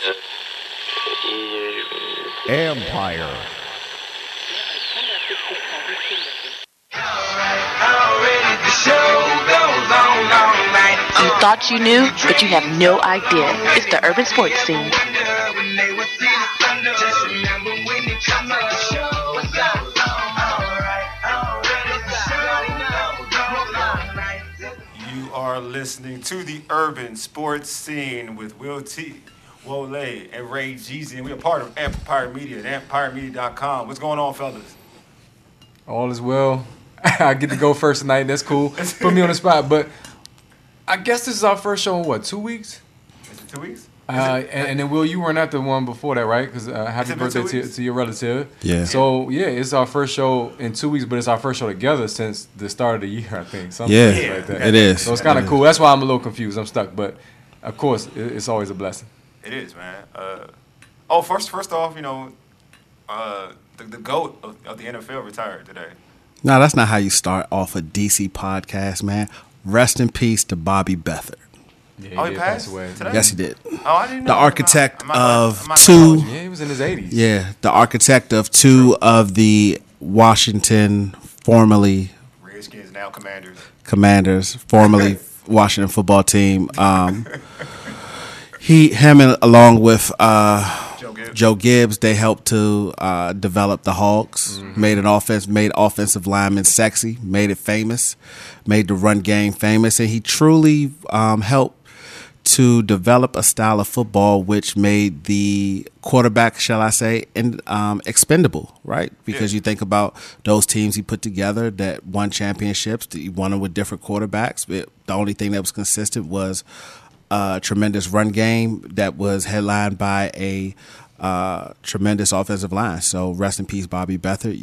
Empire. You thought you knew, but you have no idea. It's the urban sports scene. You are listening to the urban sports scene with Will T, Wole, and Ray Jeezy, and we are part of Empire Media at empiremedia.com. What's going on, fellas? All is well. I get to go first tonight. That's cool. Put me on the spot. But I guess this is our first show in, what, 2 weeks? Is it 2 weeks? And then, Will, you were not the one before that, right? Because happy birthday to your relative. Yeah. So, yeah, it's our first show in 2 weeks, but it's our first show together since the start of the year, I think. Something like that. It is. So it's kind of cool. That's why I'm a little confused. I'm stuck. But, of course, it's always a blessing. It is, man. First off, you know, the GOAT of the NFL retired today. No, that's not how you start off a DC podcast, man. Rest in peace to Bobby Beathard. Yeah, he passed away today? Yes, he did. Oh, I didn't know. The architect of Yeah, he was in his 80s. Yeah, the architect of two of the Washington, formerly Redskins, now Commanders, formerly Washington football team. Him along with Joe Gibbs, they helped to develop the Hogs, made offensive linemen sexy, made it famous, made the run game famous, and he truly helped to develop a style of football which made the quarterback, shall I say, expendable, right? Because you think about those teams he put together that won championships, he won them with different quarterbacks. The only thing that was consistent was a tremendous run game that was headlined by a tremendous offensive line. So rest in peace, Bobby Beathard.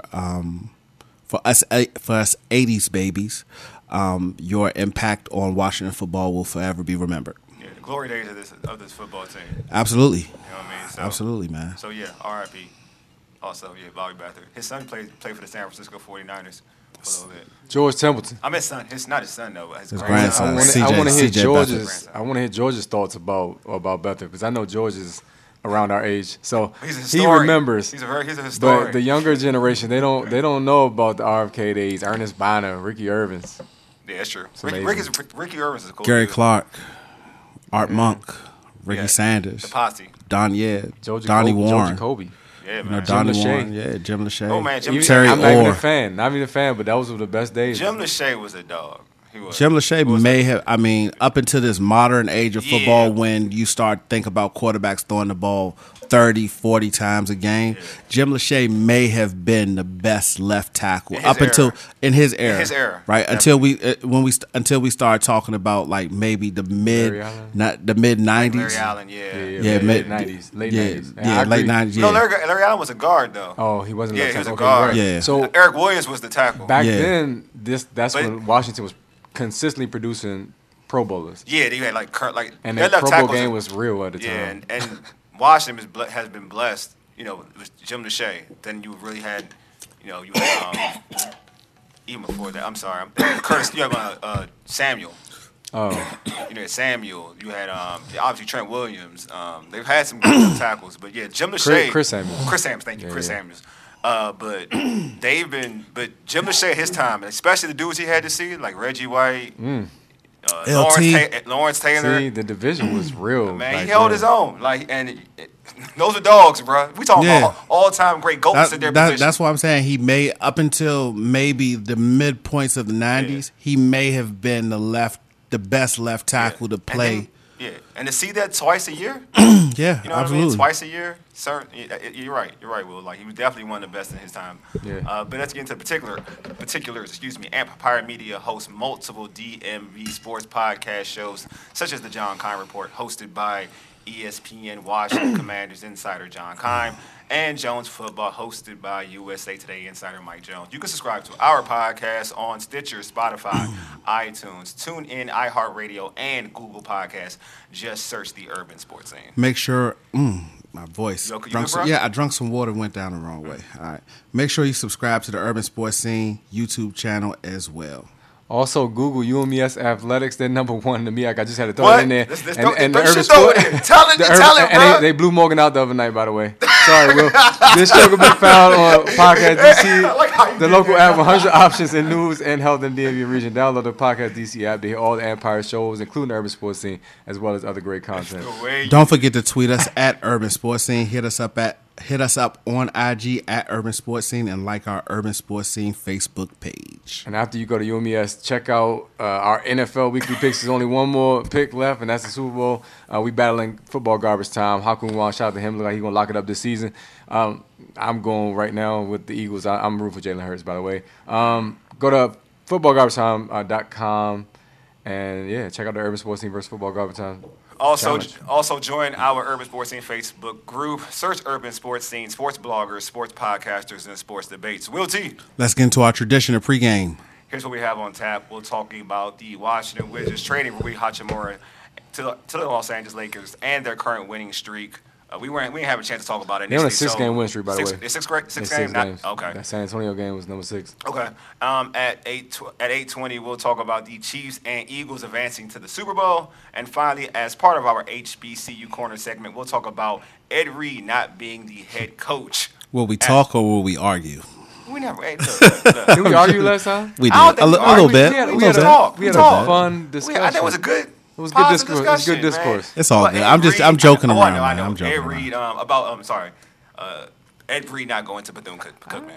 For us 80s babies, your impact on Washington football will forever be remembered. Yeah, the glory days of this football team. Absolutely. You know what I mean? So, absolutely, man. So, yeah, R.I.P. Also, yeah, Bobby Beathard. His son played for the San Francisco 49ers for a little bit. George Templeton. I meant son. It's not his son, though, but his grandson. I want to hear George's. I want to hear George's thoughts about Beathard because I know George is around our age, so he remembers. He's a historian. But the younger generation, they don't know about the RFK days. Ernest Bonner, Ricky Irvins. Yeah, that's true. Ricky Irvins is a cool Gary dude. Clark, Art Monk, Ricky Sanders, the posse, Donnie Warren, Kobe. Yeah, man. Donnie Warren, Jim Lachey. Oh man, Terry I'm Orr. not even a fan, but those were the best days. Jim Lachey was a dog. He was. Jim Lachey may have, up until this modern age of football when you start think about quarterbacks throwing the ball 30, 40 times a game, Jim Lachey may have been the best left tackle in his era. Right? Definitely. Until we start talking about like maybe the mid 90s. Larry Allen, mid 90s, late 90s. Yeah, late 90s. Yeah. No, Larry Allen was a guard though. Oh, he wasn't. Yeah, he was a guard. Right. Yeah. So Eric Williams was the tackle. Back then, that's when Washington was consistently producing Pro Bowlers. Yeah, they had and the Pro Bowl game was real at the time. Yeah, and Washington has been blessed, with Jim Lachey. Then you really had, you had even before that. I'm sorry, Curtis. You have Samuel. Oh, you had Samuel. You had obviously Trent Williams. They've had some good tackles, but yeah, Jim Lachey. Chris Samuels. Chris Samuels. Thank you, Chris Samuels. But Jim Lachey at his time, especially the dudes he had to see, like Reggie White, Lawrence Taylor. See, the division was real. Man, he held his own. Those are dogs, bro. We talking about all-time great goats in their position. That's what I'm saying. He may, up until maybe the midpoints of the 90s, he may have been the best left tackle to play. And to see that twice a year. Yeah, you know absolutely. What I mean? Twice a year, sir. You're right, Will. Like he was definitely one of the best in his time. Yeah. But let's get into particulars. Empire Media hosts multiple DMV sports podcast shows, such as the John Keim Report, hosted by ESPN Washington Commanders insider John Keim, and Jones Football, hosted by USA Today insider Mike Jones. You can subscribe to our podcast on Stitcher, Spotify, iTunes, TuneIn, iHeartRadio, and Google Podcasts. Just search the Urban Sports Scene. Make sure, my voice. I drank some water, went down the wrong way. All right. Make sure you subscribe to the Urban Sports Scene YouTube channel as well. Also, Google UMES Athletics. They're number one to me. I just had to throw What? it in there. And the Urban Sport. Tell it, bro. They blew Morgan out the other night, by the way. Sorry, Will. This show can be found on Podcast DC, the local app, 100 options in news and health in the DMV region. Download the Podcast DC app to hear all the Empire shows, including the Urban Sports Scene, as well as other great content. Don't forget to tweet us at Urban Sports Scene. Hit us up on IG at Urban Sports Scene and like our Urban Sports Scene Facebook page. And after you go to UMES, check out our NFL weekly picks. There's only one more pick left, and that's the Super Bowl. We battling football garbage time. Hakun Wong, shout out to him. Look like he's going to lock it up this season. I'm going right now with the Eagles. I'm rooting for Jalen Hurts, by the way. Go to footballgarbagetime.com and, yeah, check out the Urban Sports Scene versus Football Garbage Time. Also join our Urban Sports Scene Facebook group. Search Urban Sports Scene, sports bloggers, sports podcasters, and sports debates. Will T. Let's get into our tradition of pregame. Here's what we have on tap. We're talking about the Washington Wizards trading Rui Hachimura to the Los Angeles Lakers and their current winning streak. We didn't have a chance to talk about it. They're on a 6-game win streak, by the way. It's six games? Okay. That San Antonio game was number 6. Okay. At 8:20, we'll talk about the Chiefs and Eagles advancing to the Super Bowl. And finally, as part of our HBCU Corner segment, we'll talk about Ed Reed not being the head coach. Will we talk or will we argue? We never. Hey, look. Did we argue last time? We did. A little bit. We had a fun discussion. I think it was a good. It was good discourse. It was good discourse. It's all good. I'm joking around. I know. I'm joking Ed Reed Ed Reed not going to Bethune-Cookman.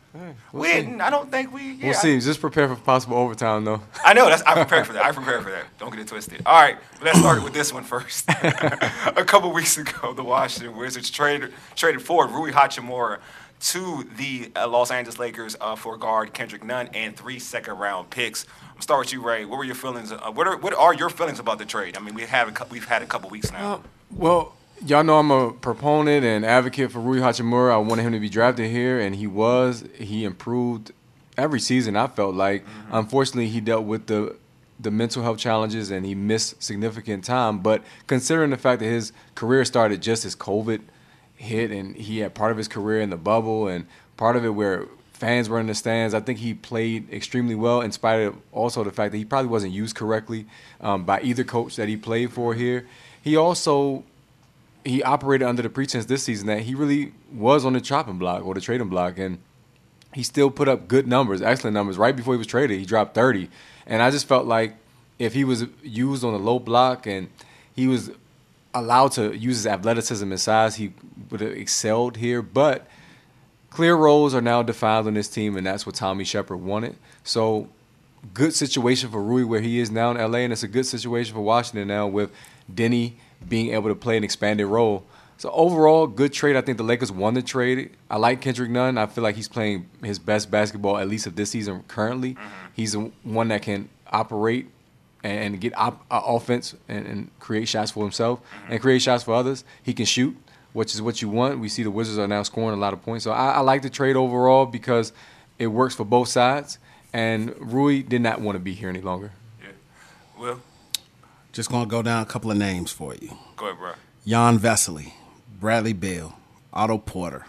I don't think we. Yeah, we'll see. Just prepare for possible overtime, though. I know. I prepared for that. Don't get it twisted. All right, let's start with this one first. A couple weeks ago, the Washington Wizards traded forward Rui Hachimura to the Los Angeles Lakers for guard Kendrick Nunn and 3 second-round picks. I'll start with you, Ray. What were your feelings? What are your feelings about the trade? I mean, we've had a couple weeks now. Well, y'all know I'm a proponent and advocate for Rui Hachimura. I wanted him to be drafted here, and he was. He improved every season, I felt like. Mm-hmm. Unfortunately, he dealt with the mental health challenges, and he missed significant time. But considering the fact that his career started just as COVID hit, and he had part of his career in the bubble and part of it where fans were in the stands, I think he played extremely well in spite of also the fact that he probably wasn't used correctly by either coach that he played for here. He operated under the pretense this season that he really was on the chopping block or the trading block, and he still put up good numbers, excellent numbers. Right before he was traded, he dropped 30. And I just felt like if he was used on the low block and he was allowed to use his athleticism and size, he would have excelled here. But clear roles are now defined on this team, and that's what Tommy Shepard wanted. So good situation for Rui where he is now in L.A., and it's a good situation for Washington now with Denny being able to play an expanded role. So overall, good trade. I think the Lakers won the trade. I like Kendrick Nunn. I feel like he's playing his best basketball, at least of this season currently. Mm-hmm. He's one that can operate and get offense and create shots for himself and create shots for others. He can shoot, which is what you want. We see the Wizards are now scoring a lot of points. So I like the trade overall because it works for both sides. And Rui did not want to be here any longer. Yeah. Well, just going to go down a couple of names for you. Go ahead, bro. Jan Vesely, Bradley Beal, Otto Porter,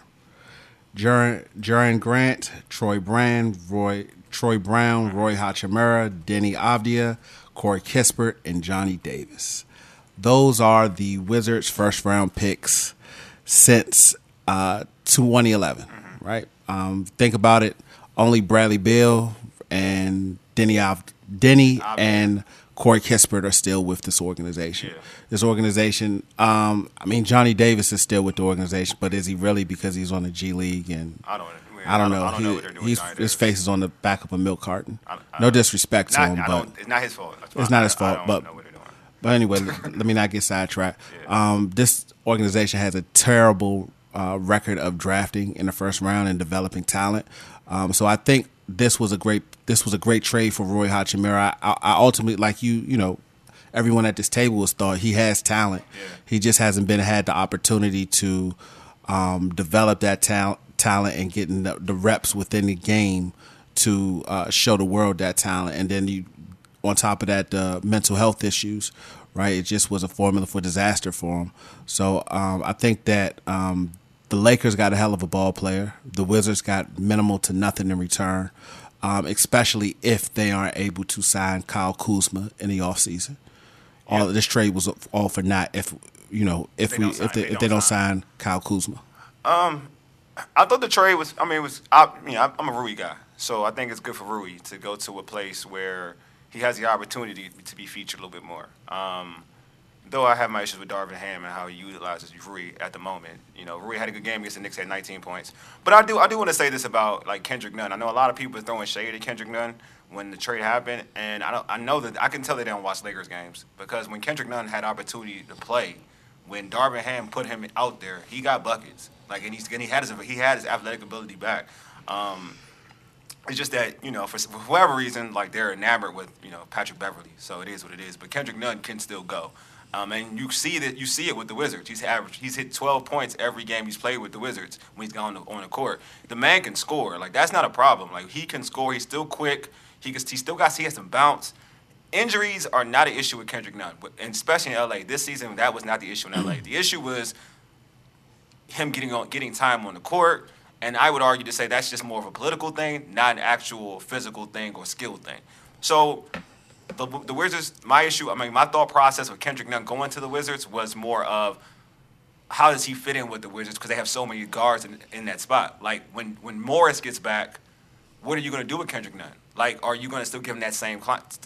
Jaren Grant, Troy Brown, Roy Hachimura, Denny Avdia, Corey Kispert, and Johnny Davis. Those are the Wizards' first-round picks since 2011, right? Think about it. Only Bradley Beal and Denny and Corey Kispert are still with this organization. Yeah. This organization, Johnny Davis is still with the organization, but is he really because he's on the G League? And I don't know. His face is on the back of a milk carton. No disrespect to him, but it's not his fault. It's not his fault. But anyway, let me not get sidetracked. Yeah. This organization has a terrible record of drafting in the first round and developing talent. So I think this was a great trade for Rui Hachimura. I ultimately, like everyone at this table has thought he has talent. Yeah. He just hasn't had the opportunity to develop that talent and getting the reps within the game to show the world that talent. And then on top of that, the mental health issues, right? It just was a formula for disaster for him. So I think that the Lakers got a hell of a ball player. The Wizards got minimal to nothing in return. especially if they aren't able to sign Kyle Kuzma in the offseason. All of this trade was all for naught if they don't sign Kyle Kuzma. I thought the trade was. I'm a Rui guy, so I think it's good for Rui to go to a place where he has the opportunity to be featured a little bit more. Though I have my issues with Darvin Ham and how he utilizes Rui at the moment. Rui had a good game against the Knicks, had 19 points. But I do want to say this about like Kendrick Nunn. I know a lot of people are throwing shade at Kendrick Nunn when the trade happened, and I know that I can tell they don't watch Lakers games because when Kendrick Nunn had opportunity to play, when Darvin Ham put him out there, he got buckets. Like, and he had his athletic ability back. It's just that for whatever reason, like they're enamored with Patrick Beverly, so it is what it is. But Kendrick Nunn can still go, and you see it with the Wizards. He's hit 12 points every game he's played with the Wizards when he's gone on the court. The man can score, like that's not a problem. Like he can score, he's still quick. He has some bounce. Injuries are not an issue with Kendrick Nunn, and especially in LA this season. That was not the issue in LA. The issue was him getting time on the court, and I would argue to say that's just more of a political thing, not an actual physical thing or skill thing. So the Wizards, my thought process with Kendrick Nunn going to the Wizards was more of how does he fit in with the Wizards because they have so many guards in that spot. Like when Morris gets back, what are you going to do with Kendrick Nunn? Like, are you going to still give him that same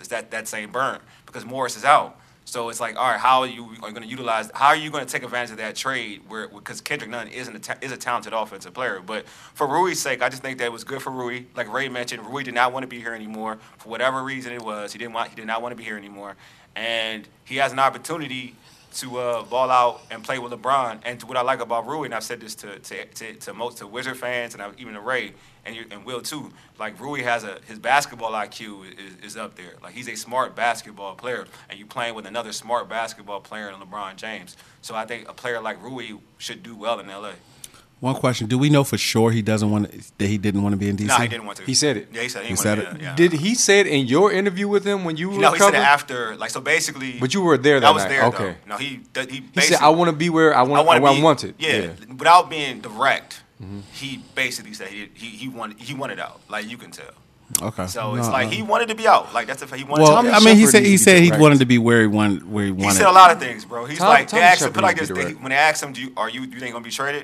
burn because Morris is out? So it's like, all right, how are you going to take advantage of that trade because Kendrick Nunn is a talented offensive player. But for Rui's sake, I just think that it was good for Rui. Like Ray mentioned, Rui did not want to be here anymore for whatever reason it was. He did not want to be here anymore, and he has an opportunity to ball out and play with LeBron. And what I like about Rui, and I've said this to most Wizard fans and even to Ray and Will too. Like Rui has his basketball IQ is up there. Like he's a smart basketball player, and you playing with another smart basketball player in LeBron James. So I think a player like Rui should do well in LA. One question: do we know for sure he didn't want to be in DC? No, he didn't want to. He said it. Yeah, he said it. Yeah. Did he say it in your interview with him when you were? No, he said it after. Like so, basically. But you were there that night. I was night. there. Okay. Though. No, he said, "I want to be where I want it." Yeah, without being direct, he basically said he wanted out. Like you can tell. Okay. So it's like he wanted to be out. Like that's he wanted. Well, to I mean, he said he wanted to be where he wanted. He said a lot of things, bro. He's like Tommy they asked him, Shepard put like needs this. to be direct. When they asked him, "Do you think gonna be traded?"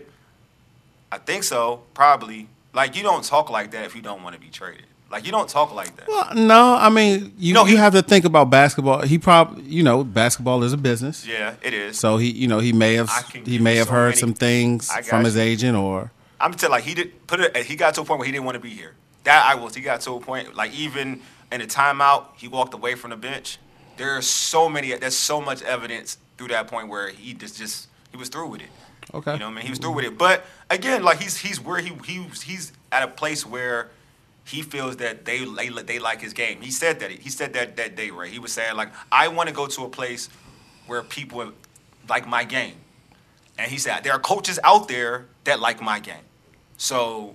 I think so, probably. Like you don't talk like that if you don't want to be traded. Like you don't talk like that. Well, no, I mean you have to think about basketball. He probably basketball is a business. Yeah, it is. So he may have heard some things from his agent or. I'm telling he got to a point where he didn't want to be here. He got to a point like even in the timeout he walked away from the bench. There's so much evidence through that point where he was through with it. Okay. You know what I mean? He was through with it. But again, like he's where he's at a place where he feels that they like his game. He said that day, right? He was saying like I want to go to a place where people like my game. And he said there are coaches out there that like my game. So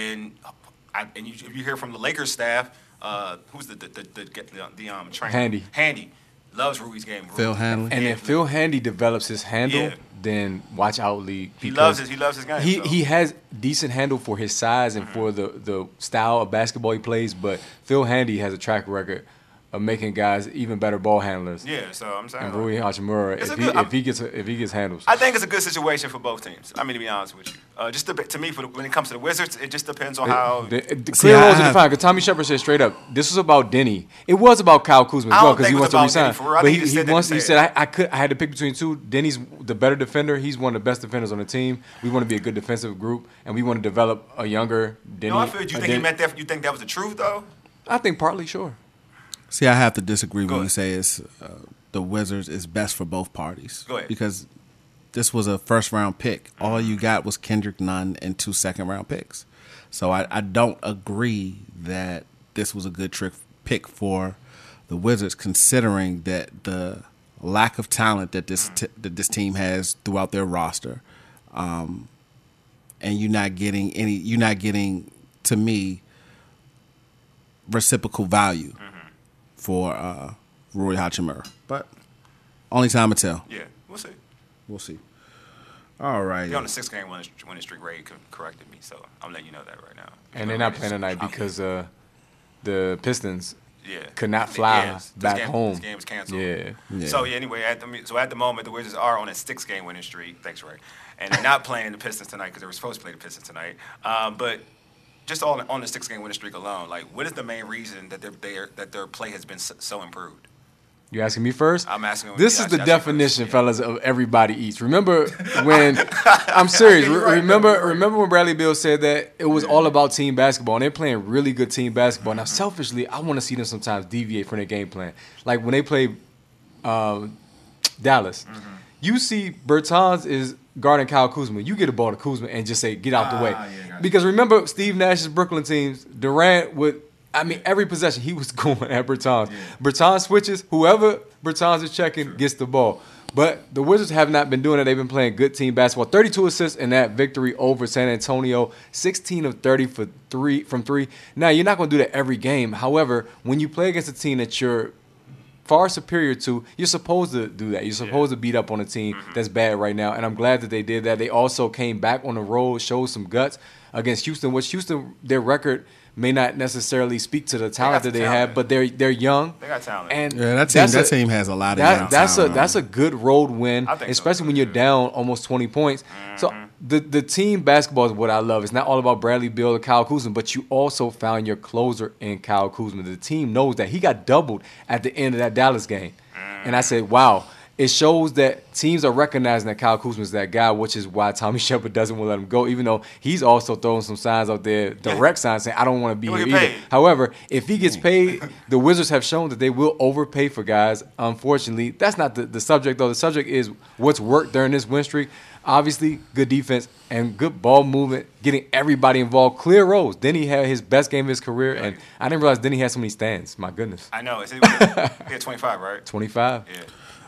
if you hear from the Lakers staff, who's the trainer? Handy loves Rui's game. Phil Hanley. And if Phil Handy develops his handle, then watch out, League. He loves his game. He has decent handle for his size and for the style of basketball he plays, but Phil Handy has a track record of making guys even better ball handlers. Yeah, so I'm saying. And Rui Hachimura, if he gets handles. I think it's a good situation for both teams. I mean, to be honest with you, to me, when it comes to the Wizards, it just depends on how. The clear roles are defined. Because Tommy Shepard said straight up, this was about Denny. It was about Kyle Kuzma as well because he wants to resign. But he said I had to pick between two. Denny's the better defender. He's one of the best defenders on the team. We want to be a good defensive group, and we want to develop a younger Denny. I feel. Do you think he meant that? You think that was the truth though? I think partly, sure. See, I have to disagree when you say the Wizards is best for both parties. Go ahead. Because this was a first-round pick. All you got was Kendrick Nunn and 2 second-round picks. So I don't agree that this was a good pick for the Wizards, considering that the lack of talent that this team has throughout their roster, and you're not getting to me reciprocal value for Rui Hachimura. But only time will tell. Yeah, we'll see. All right. They're on the 6-game winning streak. Ray corrected me, so I'm letting you know that right now. And they're not playing tonight because the Pistons Yeah. could not fly back home. This game was canceled. Yeah. So anyway, at the moment, the Wizards are on a 6-game winning streak. Thanks, Ray. And they're not playing the Pistons tonight because they were supposed to play the Pistons tonight. But just on the 6-game winning streak alone, like, what is the main reason that their play has been so improved? You asking me first? I'm asking. This is the definition, fellas, of everybody eats. Remember when? I'm serious. Remember when Bradley Beal said that it was all about team basketball, and they're playing really good team basketball. Now, selfishly, I want to see them sometimes deviate from their game plan. Like when they play Dallas, you see Bertans is guarding Kyle Kuzma. You get a ball to Kuzma and just say, "Get out the way," because remember Steve Nash's Brooklyn teams, Durant would. I mean, every possession, he was going at Bertans. Bertans switches. Whoever Bertans is checking gets the ball. But the Wizards have not been doing it. They've been playing good team basketball. 32 assists in that victory over San Antonio. 16 of 30 from three. Now, you're not going to do that every game. However, when you play against a team that you're far superior to, you're supposed to do that. You're supposed to beat up on a team that's bad right now. And I'm glad that they did that. They also came back on the road, showed some guts against Houston, which Houston, their record may not necessarily speak to the talent that they have, but they're young. They got talent. And that team has a lot of young talent. That's a good road win, especially when you're down almost 20 points. So the team basketball is what I love. It's not all about Bradley Beal or Kyle Kuzma, but you also found your closer in Kyle Kuzma. The team knows that. He got doubled at the end of that Dallas game. And I said, wow. It shows that teams are recognizing that Kyle Kuzma is that guy, which is why Tommy Shepard doesn't want to let him go, even though he's also throwing some signs out there, direct signs saying, I don't want to be here either. However, if he gets paid, the Wizards have shown that they will overpay for guys. Unfortunately, that's not the subject, though. The subject is what's worked during this win streak. Obviously, good defense and good ball movement, getting everybody involved. Clear rows. Then he had his best game of his career, and I didn't realize then he had so many stands. My goodness. I know. He had 25, right? 25. Yeah.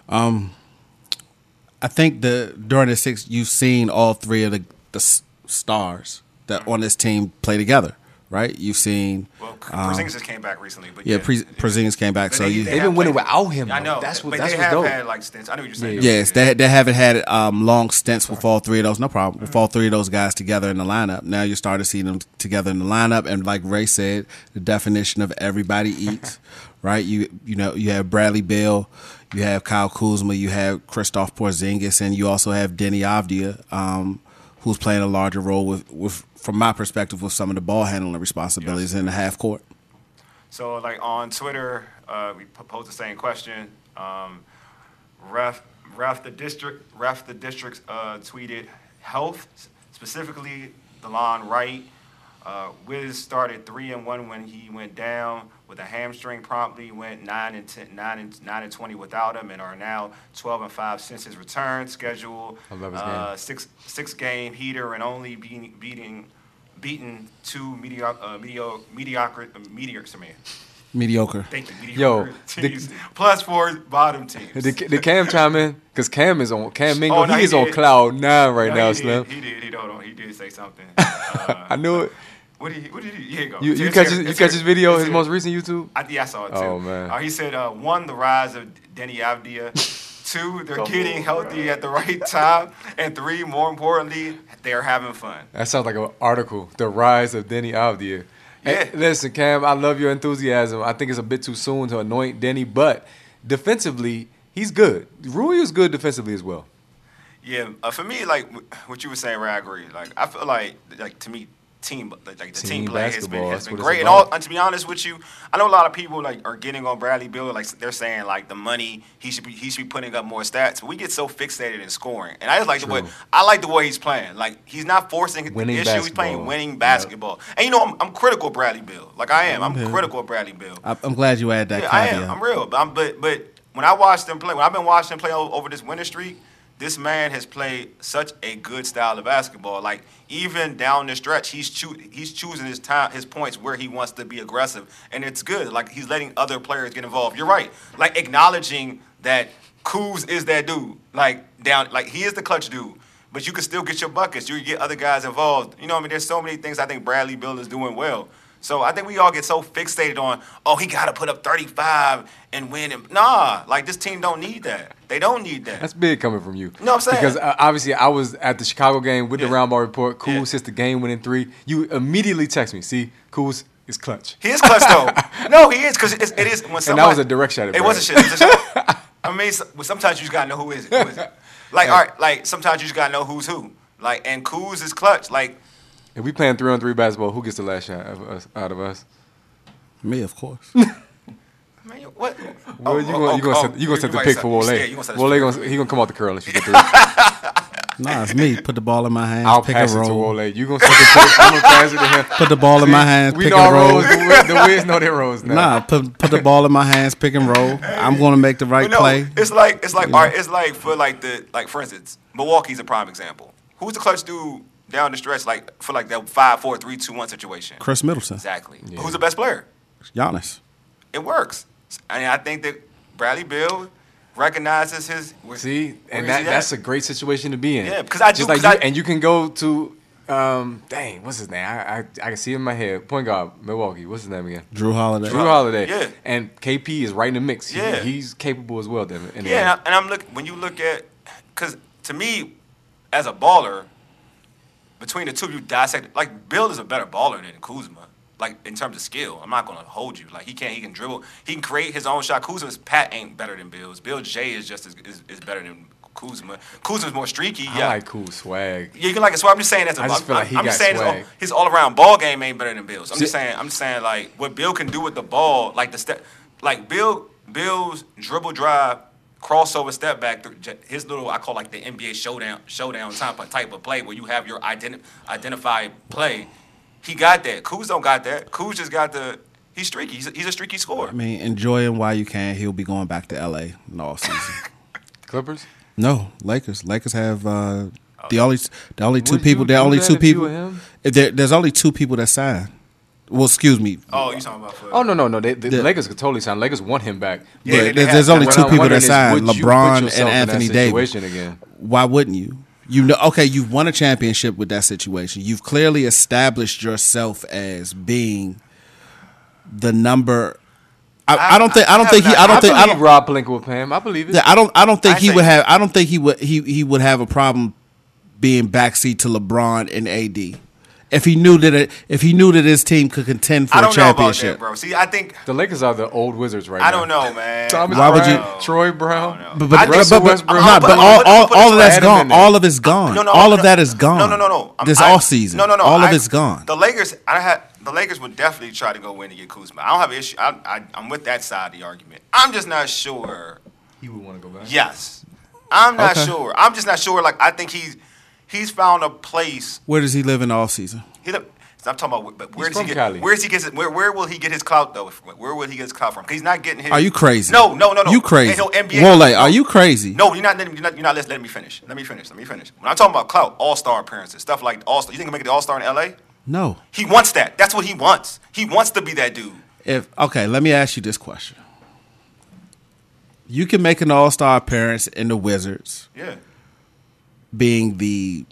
I think during the 6, you've seen all three of the stars that on this team play together, right? You've seen. Well, Porzingis just came back recently, but Porzingis came back, so they've been winning without him. I know. That's but what's they have dope. had like stints. I know what you're saying. Yes, they haven't had long stints with all three of those. No problem. With all three of those guys together in the lineup. Now you're starting to see them together in the lineup, and like Ray said, the definition of everybody eats. Right, you have Bradley Beal, you have Kyle Kuzma, you have Kristaps Porzingis, and you also have Deni Avdija, who's playing a larger role with, from my perspective, with some of the ball handling responsibilities in the half court. So, like on Twitter, we posed the same question. Ref the district tweeted health, specifically DeLon Wright. Wiz started 3-1 when he went down with a hamstring. Promptly went 9-20 without him, and are now 12-5 since his return. Schedule I love his game. six game heater and only beaten two mediocre. Thank you. Mediocre teams, plus 4 bottom teams. The Cam chime in? Because Cam Mingle, he is on cloud 9 right now, Slim. He did say something. I knew it. What did he? Here you go. You catch his video, his most recent YouTube? I saw it too. Oh, man. He said, 1, the rise of Deni Avdija. 2, they're getting healthy at the right time. And 3, more importantly, they're having fun. That sounds like an article. The rise of Deni Avdija. Yeah. Hey, listen, Cam, I love your enthusiasm. I think it's a bit too soon to anoint Deni, but defensively, he's good. Rui is good defensively as well. Yeah, for me, like what you were saying, Ray, I agree. Like I feel like to me, team play has been great. And to be honest with you, I know a lot of people like are getting on Bradley Beal. Like they're saying like the money he should be putting up more stats. But we get so fixated in scoring, and I just like the way he's playing. Like he's not forcing winning issue. Basketball. He's playing winning basketball. Yep. And you know I'm critical of Bradley Beal. Like I am. I'm critical of Bradley Beal. I'm glad you added that. Yeah, I am. I'm real. But when I watched him play, when I've been watching him play over this winning streak. This man has played such a good style of basketball. Like even down the stretch, he's choosing his points where he wants to be aggressive, and it's good. Like he's letting other players get involved. You're right. Like acknowledging that Kuz is that dude. Like he is the clutch dude. But you can still get your buckets. You can get other guys involved. You know what I mean? There's so many things I think Bradley Beal is doing well. So I think we all get so fixated on, he got to put up 35 and win. Nah, like this team don't need that. They don't need that. That's big coming from you. You know what I'm saying? Because obviously I was at the Chicago game with the Round Ball Report. Kuz hits the game-winning 3. You immediately text me, see, Kuz is clutch. He is clutch though. No, he is because it is when somebody. And that was a direct shot. It was a shit. It was a shot. I mean, sometimes you just gotta know who is it. Who is it? Like, all right, like sometimes you just gotta know who's who. Like, and Kuz is clutch. Like, if we playing 3-on-3 basketball, who gets the last shot out of us? Me, of course. man, what? Well, you gonna set the pick for Wole. Wole he gonna come out the curl and shoot the three. Nah, it's me. Put the ball in my hands. I'll pick pass and it to roll. Wole. You gonna set the pick? I'm gonna pass it to him. Put the ball in my hands. We Pick know and our roll. roles. The Wiz know their roles now. Nah, put the ball in my hands. Pick and roll. I'm gonna make the right play. It's like all right, it's like for instance, Milwaukee's a prime example. Who's the clutch dude down the stretch for that 5-4-3-2-1 situation? Chris Middleton. Exactly. Yeah. Who's the best player? Giannis. It works. And I think that Bradley Beal recognizes his. That's a great situation to be in. Yeah, because and you can go to what's his name? I can see him in my head. Point guard, Milwaukee. What's his name again? Drew Holiday. Drew Holiday. Yeah. And KP is right in the mix. Yeah. He's capable as well. And I'm when you look at, because to me, as a baller, between the two of you dissect, like Bill is a better baller than Kuzma. Like in terms of skill, I'm not gonna hold you. Like he can dribble, he can create his own shot. Kuzma's Pat ain't better than Bill's. Bill J is just is better than Kuzma. Kuzma's more streaky. I like Kuz swag. Yeah, you can like it. So I'm just saying I just feel like he got swag. His all around ball game ain't better than Bill's. I'm just saying like what Bill can do with the ball, like the step, like Bill's dribble drive, crossover step back, his little I call like the NBA showdown type of play where you have your identified play. He got that. Kuz don't got that. Kuz just got he's streaky. He's a streaky scorer. I mean, enjoy him while you can. He'll be going back to L.A. in all season. Clippers? No, Lakers. Lakers have the only two people. There's only two people that signed. Well, excuse me. Oh, you talking about? Oh no. The Lakers could totally sign. Lakers want him back. Yeah, there's only two people that signed: LeBron and Anthony Davis. Again? Why wouldn't you? You know, okay, you've won a championship with that situation. You've clearly established yourself as being the number. I don't think Rob Pelinka would pay him. I believe it. Yeah, I don't think he would have. I don't think he would have a problem being backseat to LeBron and AD. If he knew that his team could contend for a championship. I don't know about that, bro. See, I think the Lakers are the old Wizards right now. I don't know, man. Thomas Why would Brown, Troy Brown, but all of that's gone. All of it's gone. All of that is gone. No. This off season. No. All of it's gone. The Lakers would definitely try to go win to get Kuzma. I don't have an issue. I'm with that side of the argument. I'm just not sure. He would want to go back. Yes, I'm not sure. I'm just not sure. Like I think he's found a place. Where does he live in the off season? I'm talking about, but where will he get his clout though? Where will he get his clout from? Because he's not getting his. Are you crazy? No. You crazy? NBA. Wole, are you crazy? No, you're not letting me finish. Let me finish. When I'm talking about clout, all-star appearances, stuff like all-star. You think he'll make it the all-star in LA? No. He wants that. That's what he wants. He wants to be that dude. Let me ask you this question. You can make an all-star appearance in the Wizards. Yeah. Being the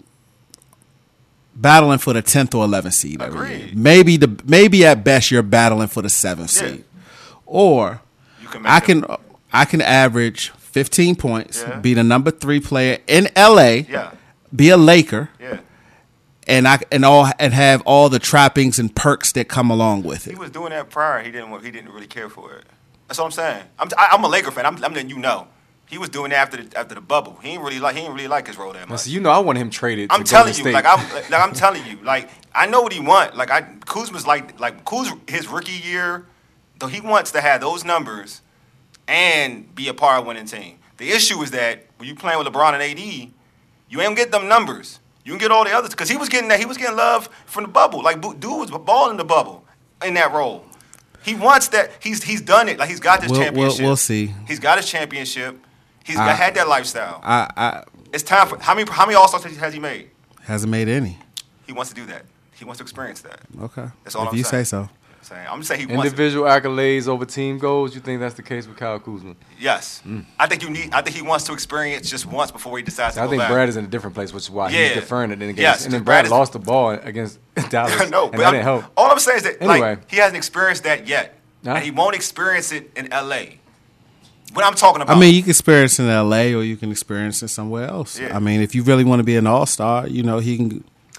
battling for the 10th or 11th seed every year. Agreed. Maybe at best you're battling for the 7th seed. Or I can average 15 points, be the number 3 player in LA, be a Laker, and have all the trappings and perks that come along with it. He was doing that prior. He didn't really care for it. That's what I'm saying. I'm a Laker fan. I'm letting you know. He was doing it after the bubble. He didn't really like his role that much. So I want him traded. I'm telling you, I'm telling you, like I know what he wants. Like Kuzma's like Kuz his rookie year, though he wants to have those numbers and be a part of a winning team. The issue is that when you playing with LeBron and AD, you ain't gonna get them numbers. You can get all the others because he was getting love from the bubble. Like dude was balling the bubble in that role. He wants that. He's done it. Like he's got this championship. We'll see. He's got his championship. He's had that lifestyle. It's time for how many All-Stars has he made? Hasn't made any. He wants to do that. He wants to experience that. Okay. That's all if I'm you saying. say so. I'm just saying he wants individual accolades over team goals. You think that's the case with Kyle Kuzma? Yes. I think he wants to experience just once before he decides to go back. I think Brad is in a different place, which is why he's deferring it against. Yes, and then Brad lost the ball against Dallas. But that didn't help. All I'm saying is that anyway, he hasn't experienced that yet, and he won't experience it in LA. What I'm talking about. I mean, you can experience it in LA or you can experience it somewhere else. Yeah. I mean, if you really want to be an all-star, he can.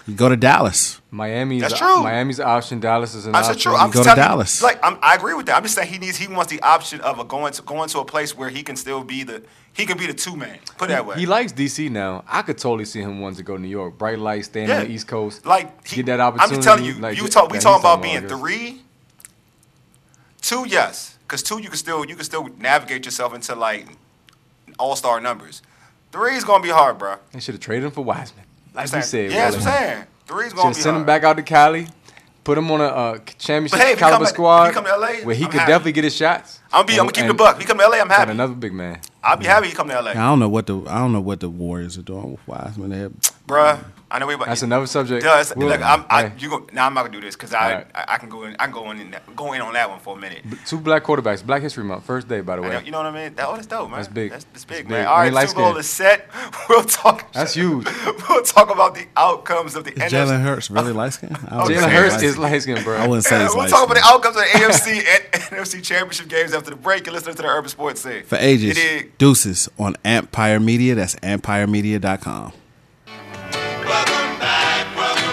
You go to Dallas. That's true. Miami's an option. Dallas is an That's option. true. I'm Go just to telling Dallas. You, like I agree with that. I'm just saying he wants the option of going to a place where he can still be the 2-man. Put it that way. He likes DC now. I could totally see him wanting to go to New York. Bright lights, staying on the East Coast. Like get that opportunity. I'm just telling you, like, we talking about being I guess. 3, 2, yes, because 2 you can still navigate yourself into like all-star numbers. 3 is gonna be hard, bro. They should have traded him for Wiseman. Like you said. Yeah, that's what I'm saying. 3 is gonna be Send hard. him back out to Cali. Put him on a championship But hey, if he caliber come- squad if he come to LA, where he I'm could happy. definitely get his shots. I'm gonna keep the buck. He come to LA, I'm Got happy. another big man. I'll be happy he come to LA, I don't know what the Warriors are doing with Wiseman. bruh. I know we about. That's another subject. Yeah, it's, We'll- look, hey, I'm not gonna do this because Alright. I can go in on that one for a minute. 2 black quarterbacks. Black History Month. First day, by the way. You know what I mean? That's dope, man. That's big. That's That's big, big. man. We All ain't right, Super Bowl light-skinned. is set. We'll talk. That's huge. We'll talk about the outcomes of the Is NFC. Jalen Hurts really light skinned? Jalen Hurts is light skinned, bro. I wouldn't say he's We'll light talk about the skinned. outcomes of the AFC and NFC championship games after the break. You're listening to the Urban Sports Scene. For ages, You dig? Deuces on Empire Media. That's empiremedia.com. Welcome back.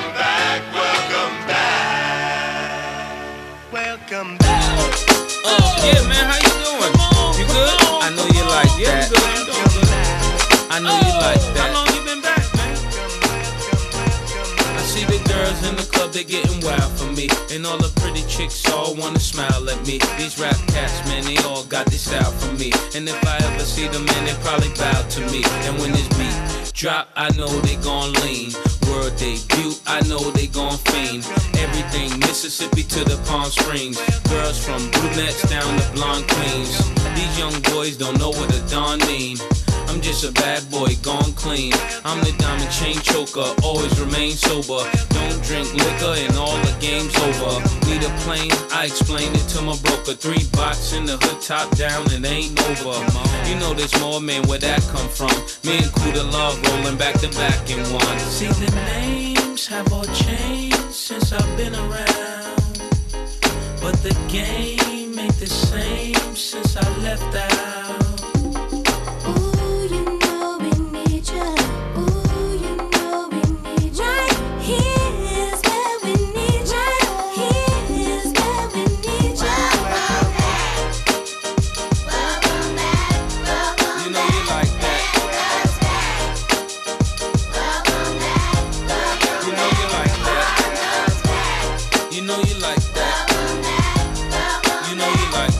Yeah, man, how you doing? You good? I know you like that. I know you like that. How long you been back, man? I see the girls in the club, they getting wild for me. And all the pretty chicks all wanna smile at me. These rap cats, man, they all got this style for me. And if I ever see them, man, they probably bow to me. And when this beat drop, I know they gon' lean. World debut, I know they gon' fiend. Everything Mississippi to the Palm Springs. Girls from brunettes down to blonde queens. These young boys don't know what a Don mean. I'm just a bad boy gone clean. I'm the diamond chain choker, always remain sober. Don't drink liquor and all the game's over. Need a plane? I explained it to my broker. 3 box in the hood, top down, and ain't over. You know there's more, man, where that come from? Me and Kuda Love rolling back to back in one. See the names have all changed since I've been around, but the game ain't the same since I left out. Ooh, you know we need you. Ooh, you know we need you. Right here's where we need you. Right here's where we need you. Welcome back. Welcome You know you like that. You know you like that. You know you like that. You know you like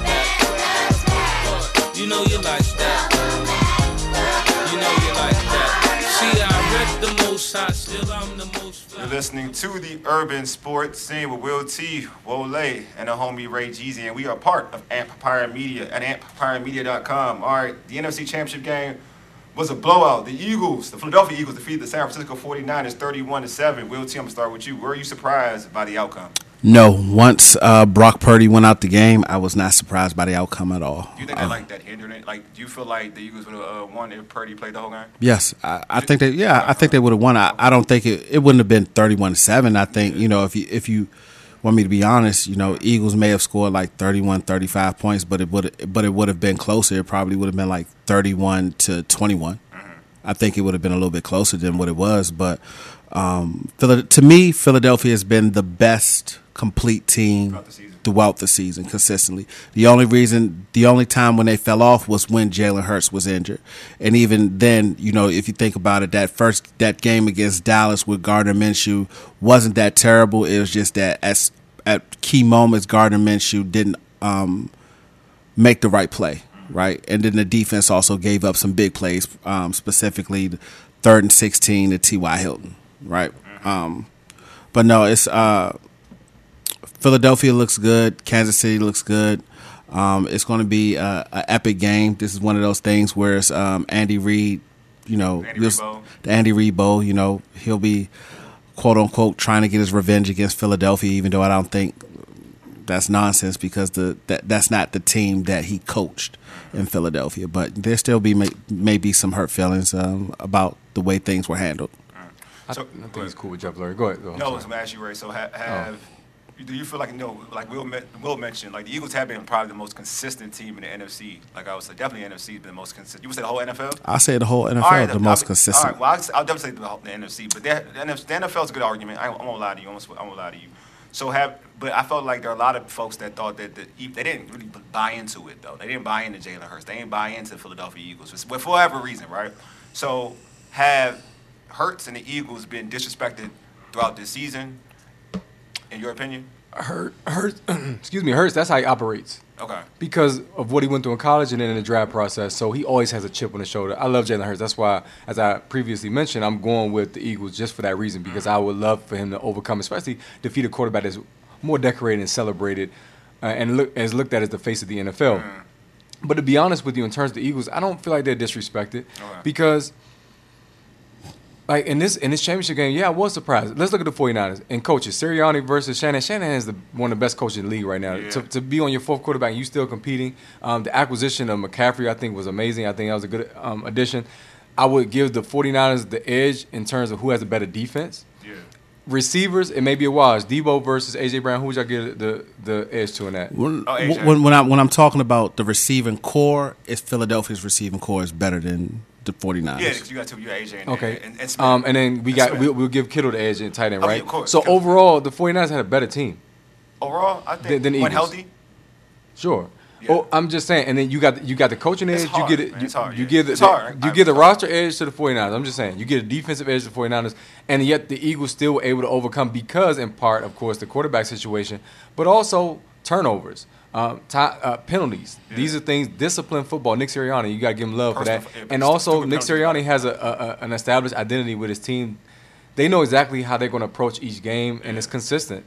that. You know you like that. You know you like that. See, I rep the most hot, still I'm the most fly. You're listening to the Urban Sports Scene with Will T, Wole, and the homie Ray Jeezy, and we are part of Empire Media at empiremedia.com. All right, the NFC Championship game was a blowout. The Philadelphia Eagles defeated the San Francisco 49ers 31-7. Will T, I'm gonna start with you. Were you surprised by the outcome? No, once Brock Purdy went out the game, I was not surprised by the outcome at all. Do you think that like that hindered it? Like, do you feel like the Eagles would have won if Purdy played the whole game? Yes, I think they. Yeah, I think they would have won. I don't think it wouldn't have been 31-7. I think if you want me to be honest, Eagles may have scored like 31, 35 points, but it would have been closer. It probably would have been like 31-21. I think it would have been a little bit closer than what it was. But to me, Philadelphia has been the best complete team throughout the season consistently. The only time when they fell off was when Jalen Hurts was injured. And even then, if you think about it, that game against Dallas with Gardner Minshew wasn't that terrible. It was just that at key moments, Gardner Minshew didn't make the right play, right? And then the defense also gave up some big plays, specifically the 3rd and 16 to T.Y. Hilton, right? But no, it's Philadelphia looks good. Kansas City looks good. It's going to be an epic game. This is one of those things where it's Andy Reid, the Andy Reid Bowl. He'll be quote unquote trying to get his revenge against Philadelphia, even though I don't think that's nonsense because that's not the team that he coached in Philadelphia. But there still may be some hurt feelings about the way things were handled. I think he's cool with Jeff Lurie. Go ahead. No, I was going to ask you, Ray. So have Do you feel like, like Will mentioned, like the Eagles have been probably the most consistent team in the NFC? Like I would say, definitely NFC has been the most consistent. You would say the whole NFL? I say the whole NFL All right, the most consistent. All right, well, I'll definitely say the NFC, but the NFL is a good argument. I won't lie to you. I won't lie to you. But I felt like there are a lot of folks that thought that they didn't really buy into it though. They didn't buy into Jalen Hurts. They didn't buy into the Philadelphia Eagles for whatever reason, right? So have Hurts and the Eagles been disrespected throughout this season? In your opinion? Hurts, that's how he operates. Okay. Because of what he went through in college and then in the draft process. So he always has a chip on his shoulder. I love Jalen Hurts. That's why, as I previously mentioned, I'm going with the Eagles just for that reason, because I would love for him to overcome, especially defeat a quarterback that's more decorated and celebrated and looked at as the face of the NFL. But to be honest with you, in terms of the Eagles, I don't feel like they're disrespected because – like in this championship game, I was surprised. Let's look at the 49ers and coaches. Sirianni versus Shanahan. Shanahan is one of the best coaches in the league right now. Yeah. To be on your fourth quarterback and you still competing. The acquisition of McCaffrey, I think, was amazing. I think that was a good addition. I would give the 49ers the edge in terms of who has a better defense. Yeah. Receivers, it may be a wash. Debo versus A.J. Brown. Who would y'all give the edge to in that? When AJ. I'm talking about the receiving core, it's Philadelphia's receiving core is better than the 49ers. Yeah, because you got AJ Okay. and Smith. And then we'll give Kittle the edge in tight end, Oh, right? yeah, of course. So overall, the 49ers had a better team. Overall, I think Than the when Eagles. healthy, Sure. Yeah. Oh, I'm just saying, and then you got the coaching It's edge. hard, you get it. man. It's hard, You yeah. give It's hard. you give the roster edge to the 49ers. I'm just saying, you get a defensive edge to the 49ers, and yet the Eagles still were able to overcome because, in part, of course, the quarterback situation, but also turnovers, penalties. Yeah. These are things. Disciplined football. Nick Sirianni, you got to give him love for that. Personal- And yeah, also, stupid Nick penalties. Sirianni has an established identity with his team. They know exactly how they're going to approach each game, and it's consistent.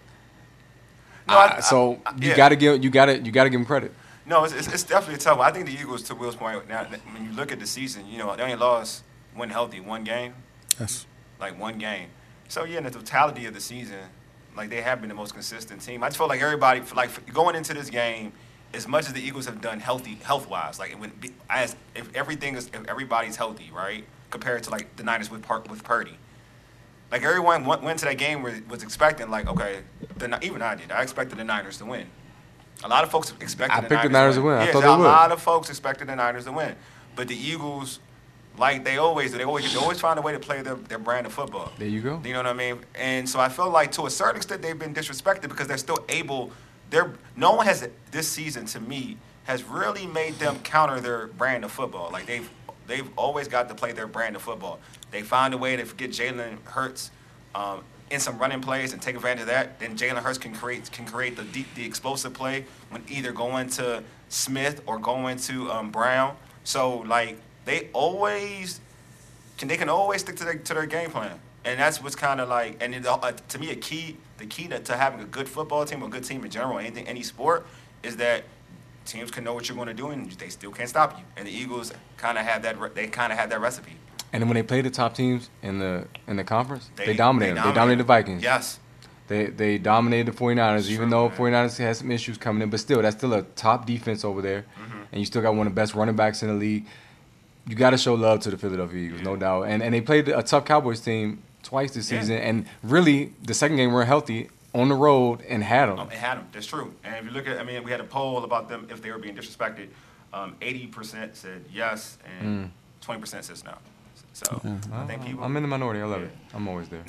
No, So you yeah. got to give him credit. No, it's definitely a tough one. I think the Eagles, to Will's point, now when you look at the season, they only lost when healthy one game, Yes. like one game. So yeah, in the totality of the season, like they have been the most consistent team. I just felt like everybody, going into this game, as much as the Eagles have done health wise, like if everybody's healthy, right, compared to like the Niners with Purdy. Like everyone went to that game where was expecting like, okay, even I did. I expected the Niners to win. A lot of folks expected I picked the Niners to win. I thought they would. A lot of folks expected the Niners to win. But the Eagles, like they always do, they always find a way to play their brand of football. There you go. You know what I mean? And so I feel like to a certain extent they've been disrespected because they're still able. No one has this season to me has really made them counter their brand of football. Like they've always got to play their brand of football. They find a way to get Jalen Hurts in some running plays and take advantage of that. Then Jalen Hurts can create the explosive play when either going to Smith or going to Brown. So like they always can always stick to their game plan, and that's what's kind of like. And to me, the key to having a good football team or a good team in general, any sport, is that teams can know what you're going to do and they still can't stop you. And the Eagles kind of have that. They kind of have that recipe. And then when they played the top teams in the conference, they dominated them. They dominated the Vikings. Yes. They dominated the 49ers, Sure, even though man. 49ers had some issues coming in. But still, that's still a top defense over there. Mm-hmm. And you still got one of the best running backs in the league. You got to show love to the Philadelphia Eagles, no doubt. And they played a tough Cowboys team twice this Yeah. season. And really, the second game were healthy on the road and had them. It had them. That's true. And if you look at, we had a poll about them if they were being disrespected. 80% said yes, and 20% says no. So I think people. I'm in the minority. I love Yeah. it. I'm always there.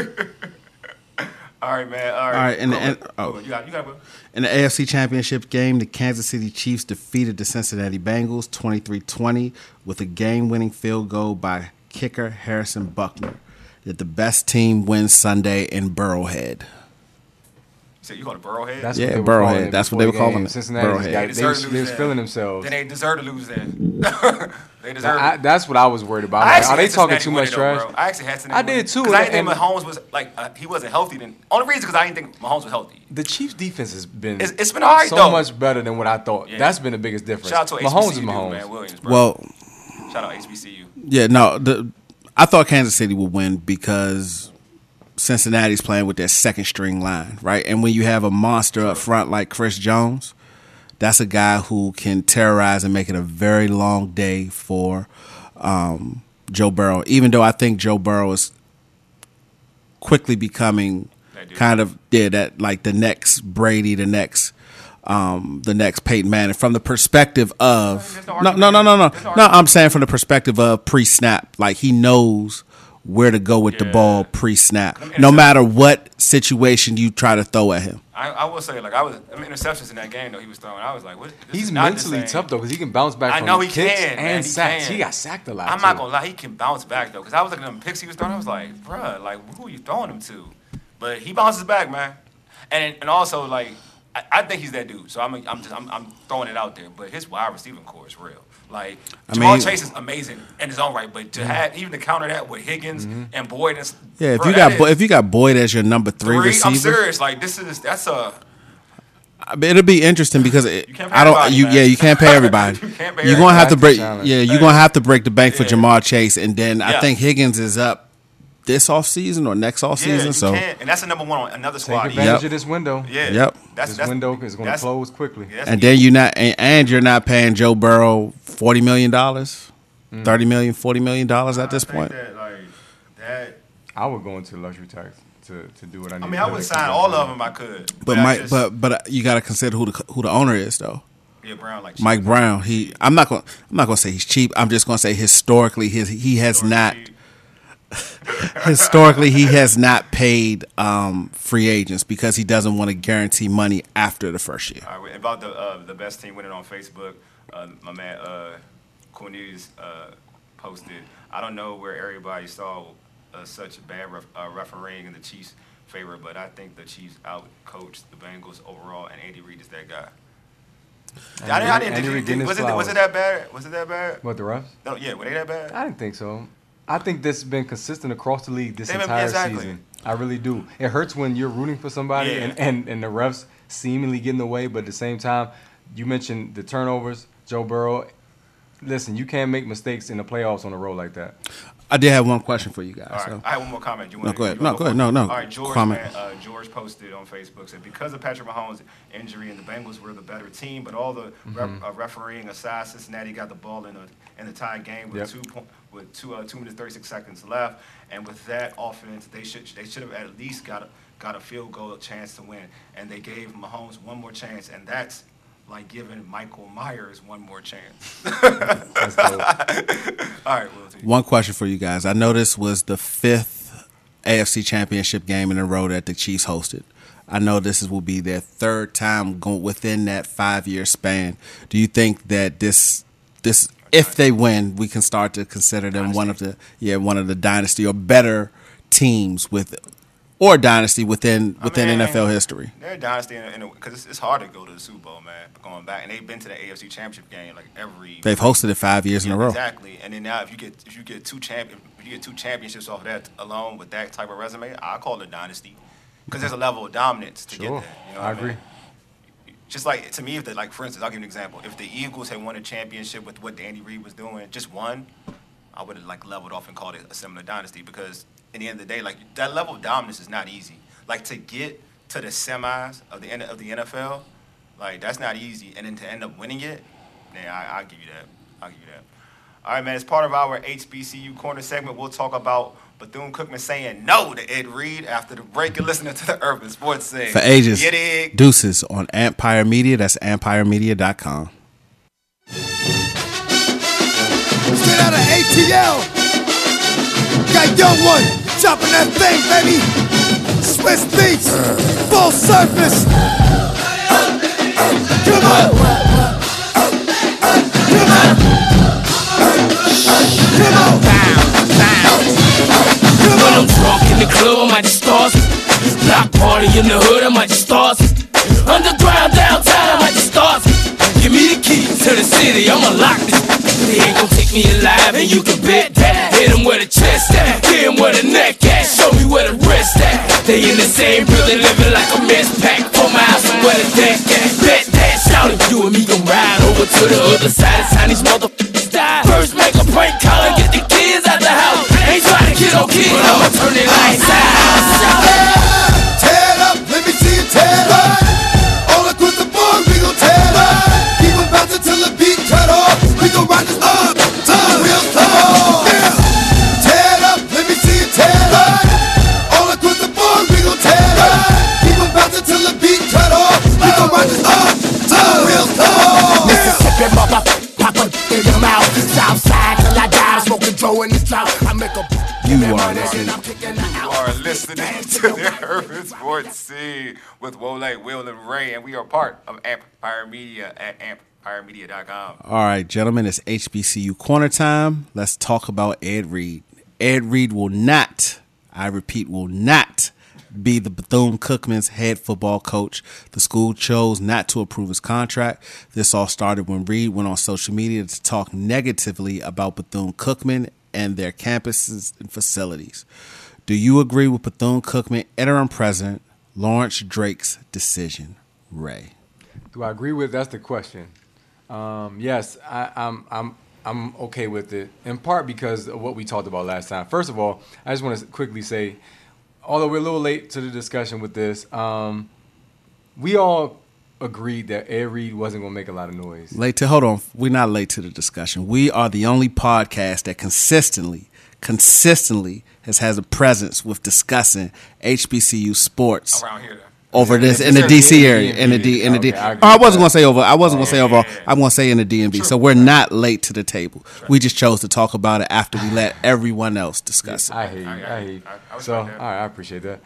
All right, man. All All right. right, and You got it, Will. in the AFC Championship game, the Kansas City Chiefs defeated the Cincinnati Bengals 23-20 with a game-winning field goal by kicker Harrison Buckner. That the best team wins Sunday in Burrowhead. So you call it Burrowhead? That's Yeah, what they were Burrowhead. calling it That's what before they the were calling game. it. Cincinnati Burrowhead. got- deserve to they lose was then. feeling themselves. Then they deserve to lose then. They deserve it. That's what I was worried about. I Like, actually are they had talking Cincinnati too win much it, though, trash? bro. I actually had Cincinnati I did win it. too, 'Cause I didn't think and- Mahomes was he wasn't healthy then. Only reason because I didn't think Mahomes was healthy. The Chiefs' defense has been It's been all right, so though. much better than what I thought. Yeah. That's been the biggest difference. Shout out to Mahomes HBCU, is Mahomes. man, Williams, bro. Well, Shout out HBCU. yeah, no, I thought Kansas City would win because Cincinnati's playing with their second string line, right? And when you have a monster up front like Chris Jones, that's a guy who can terrorize and make it a very long day for Joe Burrow. Even though I think Joe Burrow is quickly becoming That dude. kind of that like the next Brady, the next Peyton Manning, from the perspective of There's no no. argument. There's no argument. I'm saying from the perspective of pre-snap, like he knows where to go with the Yeah. ball pre-snap, Them no interceptions- matter what situation you try to throw at him. I will say, like, interceptions in that game, though, he was throwing. I was like, what? This He's is not the mentally same. tough though, because he can bounce back I from know he kicks can, man, and he sacks. can. He got sacked a lot. I'm not too. gonna lie, he can bounce back though, because I was looking at them picks he was throwing. I was like, bruh, like who are you throwing him to? But he bounces back, man. And also like I think he's that dude. So I'm throwing it out there. But his wide receiving core is real. Like Jamal Chase is amazing in his own right, but to have even to counter that with Higgins and Boyd, and Yeah, if bruh, you that got is if you got Boyd as your number three receiver, I'm serious. Like that's a. I mean, it'll be interesting because can't pay everybody, man. you can't pay everybody. You can't pay You're gonna have to everybody. break. Challenge. Yeah, you're gonna have to break the bank for Yeah. Jamar Chase, and then I Yeah. think Higgins is up this offseason or next Yeah, offseason. you so can, and that's the number one on another Take squad. advantage Yep. of this window. Yeah. Yep. That's This window is going to that's- close quickly. yeah, that's and then you're not paying Joe Burrow $40 million, $30 million, $40 million at this I think point. that, like, that. I would go into the luxury tax to do what I need. I mean, to I do would to sign keep all up of them. I could. But I Mike, just- but you got to consider who the owner is though. yeah, Brown like Mike Brown. I'm not gonna say he's cheap. I'm just gonna say historically he has not. Historically, he has not paid free agents because he doesn't want to guarantee money after the first year. All right, about the best team winning on Facebook, my man Cornelius posted. I don't know where everybody saw such bad refereeing in the Chiefs' favor, but I think the Chiefs out-coached the Bengals overall, and Andy Reid is that guy. I didn't. Andy Reid getting his Was it flowers. that bad? Was it that bad? What, the refs? No, yeah, were they that bad? I didn't think so. I think this has been consistent across the league this They've been- entire exactly. season. I really do. It hurts when you're rooting for somebody Yeah. and the refs seemingly get in the way, but at the same time, you mentioned the turnovers, Joe Burrow. Listen, you can't make mistakes in the playoffs on a road like that. I did have one question for you guys. All right, so. I have one more comment. You No, want go ahead. No, go ahead. No. All right, George, Comment. man, George posted on Facebook, said, because of Patrick Mahomes' injury and the Bengals were the better team, but all the refereeing aside, Cincinnati got the ball in the tie game with Yep. with 2 minutes 36 seconds left, and with that offense, they should have at least got a field goal chance to win, and they gave Mahomes one more chance, and that's like giving Michael Myers one more chance. That's dope. All right, Will. One question for you guys. I know this was the 5th AFC Championship game in a row that the Chiefs hosted. I know will be their 3rd time going within that 5-year span. Do you think that this if they win, we can start to consider them one of the dynasty or better teams or dynasty within mean, NFL history? They're a dynasty because it's hard to go to the Super Bowl, man. Going back, and they've been to the AFC Championship game like every. They've hosted it 5 years in a row. Exactly, and then now if you get two championships off of that alone with that type of resume, I call it a dynasty because there's a level of dominance to Sure. get there. You know I what mean? agree. Just like to me, if for instance, I'll give you an example. If the Eagles had won a championship with what Andy Reid was doing, just one, I would have leveled off and called it a similar dynasty because in the end of the day, that level of dominance is not easy. Like to get to the semis of the NFL, that's not easy, and then to end up winning it, I'll give you that. I'll give you that. All right, man. As part of our HBCU corner segment, we'll talk about Bethune-Cookman saying no to Ed Reed after the break and listening to the Urban Sports Scene. For ages, You dig? Deuces on Empire Media. That's empiremedia.com. Straight out of ATL. Got young one chopping that thing, baby. Swiss beats, full surface. Come on. Come on. Come on. Come When on. I'm drunk in the club, I might just start. Block party in the hood, I might just start. Underground downtown, I might just start. Give me the key to the city, I'ma lock this. They ain't gon' take me alive, and you can bet that. Hit 'em where the chest at, hit 'em where the neck at. Show me where the wrist at. They in the same building, living like a mess pack. 4 miles from where the deck at. Bet that, shout it. You and me gon' ride over to the other side. It's time these motherfuckers die. First make a prank call and get the kids out the house. Ain't trying to kill no kids, but I'ma turn it lights out. Tear it up, let me see you tear it up. All across the board, we gon' tear it up. Keep on bouncing till the beat cut off. We gon' ride this up till the wheels come off. Yeah. Tear it up, let me see you tear it up. All across the board, we gon' tear it up. You are listening to the Urban Sports Scene with Wole, Will, and Ray, and we are part of Amplifier Media at amplifiermedia.com. All right, gentlemen, it's HBCU Corner Time. Let's talk about Ed Reed. Ed Reed will not, I repeat, will not be the Bethune-Cookman's head football coach. The school chose not to approve his contract. This all started when Reed went on social media to talk negatively about Bethune-Cookman and their campuses and facilities. Do you agree with Bethune-Cookman interim president Lawrence Drake's decision, Ray? Do I agree with? That's the question. Yes, I'm okay with it, in part because of what we talked about last time. First of all, I just want to quickly say, although we're a little late to the discussion with this, we all agreed that Ed Reed wasn't going to make a lot of noise. Hold on. We're not late to the discussion. We are the only podcast that consistently has a presence with discussing HBCU sports Around here, though. over this in the DC area. In the D. Okay, I agree I with wasn't that. going to say over. I wasn't going to say over. I'm going to say in the DMV. So we're not late to the table. We just chose to talk about it after we let everyone else discuss it. I hear you. I hear you. I So, all respect that. right, I appreciate that.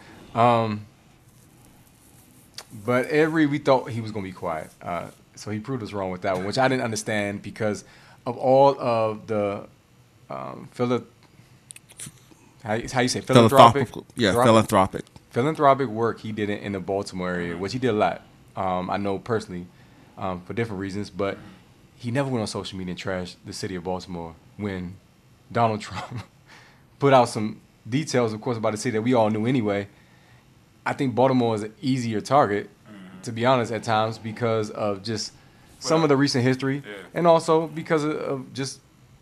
But Ed Reed, we thought he was going to be quiet. So he proved us wrong with that one, which I didn't understand because of all of the how you say philanthropic work he did in the Baltimore area, which he did a lot. I know personally for different reasons, but he never went on social media and trashed the city of Baltimore when Donald Trump put out some details, of course, about the city that we all knew anyway. I think Baltimore is an easier target, to be honest, at times because of just some of the recent history and also because of just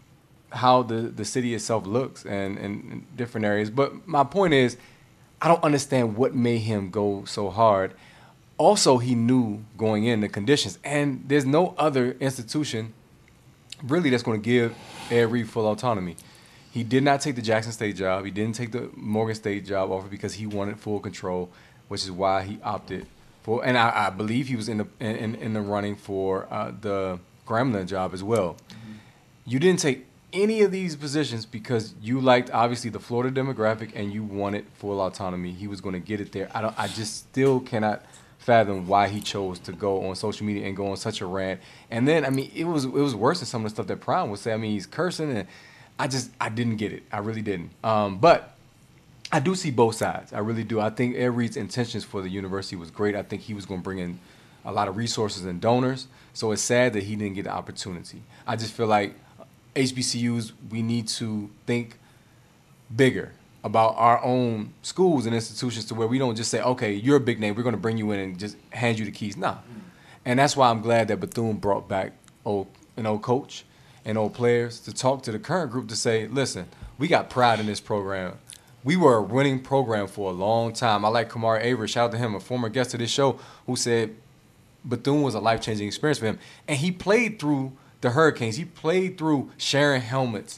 how the city itself looks and in different areas. But my point is, I don't understand what made him go so hard. Also, he knew going in the conditions, and there's no other institution really that's going to give Ed Reed full autonomy. He did not take the Jackson State job. He didn't take the Morgan State job offer because he wanted full control, which is why he opted for. And I believe he was in the running for the Grambling job as well. You didn't take any of these positions because you liked obviously the Florida demographic and you wanted full autonomy. He was going to get it there. I just still cannot fathom why he chose to go on social media and go on such a rant. And then I mean it was worse than some of the stuff that Prime would say. I mean he's cursing and I didn't get it. I really didn't. But I do see both sides. I really do. I think Ed Reed's intentions for the university was great. I think he was going to bring in a lot of resources and donors. So it's sad that he didn't get the opportunity. I just feel like HBCUs, we need to think bigger about our own schools and institutions to where we don't just say, okay, you're a big name, we're going to bring you in and just hand you the keys. Nah. And that's why I'm glad that Bethune brought back an old coach and old players to talk to the current group to say, listen, we got pride in this program. We were a winning program for a long time. I like Kamari Avery, shout out to him, a former guest of this show, who said Bethune was a life-changing experience for him. And he played through the Hurricanes. He played through sharing helmets.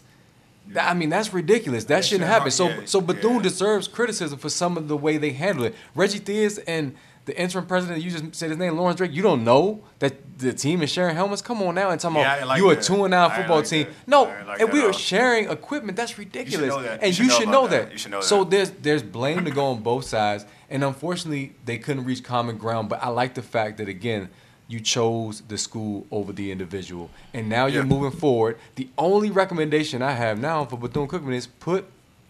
I mean, that's ridiculous. That shouldn't happen. So Bethune deserves criticism for some of the way they handle it. Reggie Theus and the interim president, you just said his name, Lawrence Drake, you don't know that the team is sharing helmets? Come on now and talking about you a 2-9 football team. No, and we are sharing equipment. That's ridiculous. And you should know that. So there's blame to go on both sides. And unfortunately, they couldn't reach common ground. But I like the fact that, again, you chose the school over the individual. And now you're moving forward. The only recommendation I have now for Bethune-Cookman is put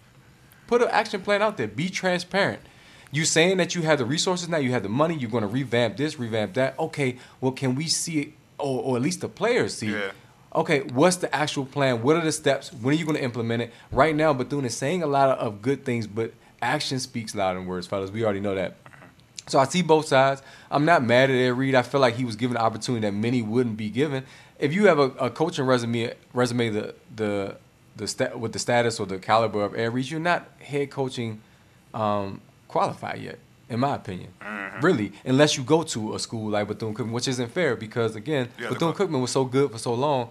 an action plan out there. Be transparent. You saying that you have the resources now, you have the money, you're going to revamp this, revamp that. Okay, well, can we see it, or at least the players see it? Okay, what's the actual plan? What are the steps? When are you going to implement it? Right now, Bethune is saying a lot of good things, but action speaks louder than words, fellas. We already know that. So I see both sides. I'm not mad at Ed Reed. I feel like he was given an opportunity that many wouldn't be given. If you have a coaching resume with the status or the caliber of Ed Reed, you're not head coaching qualified yet, in my opinion. Really, unless you go to a school like Bethune-Cookman, which isn't fair because, again, Bethune-Cookman was so good for so long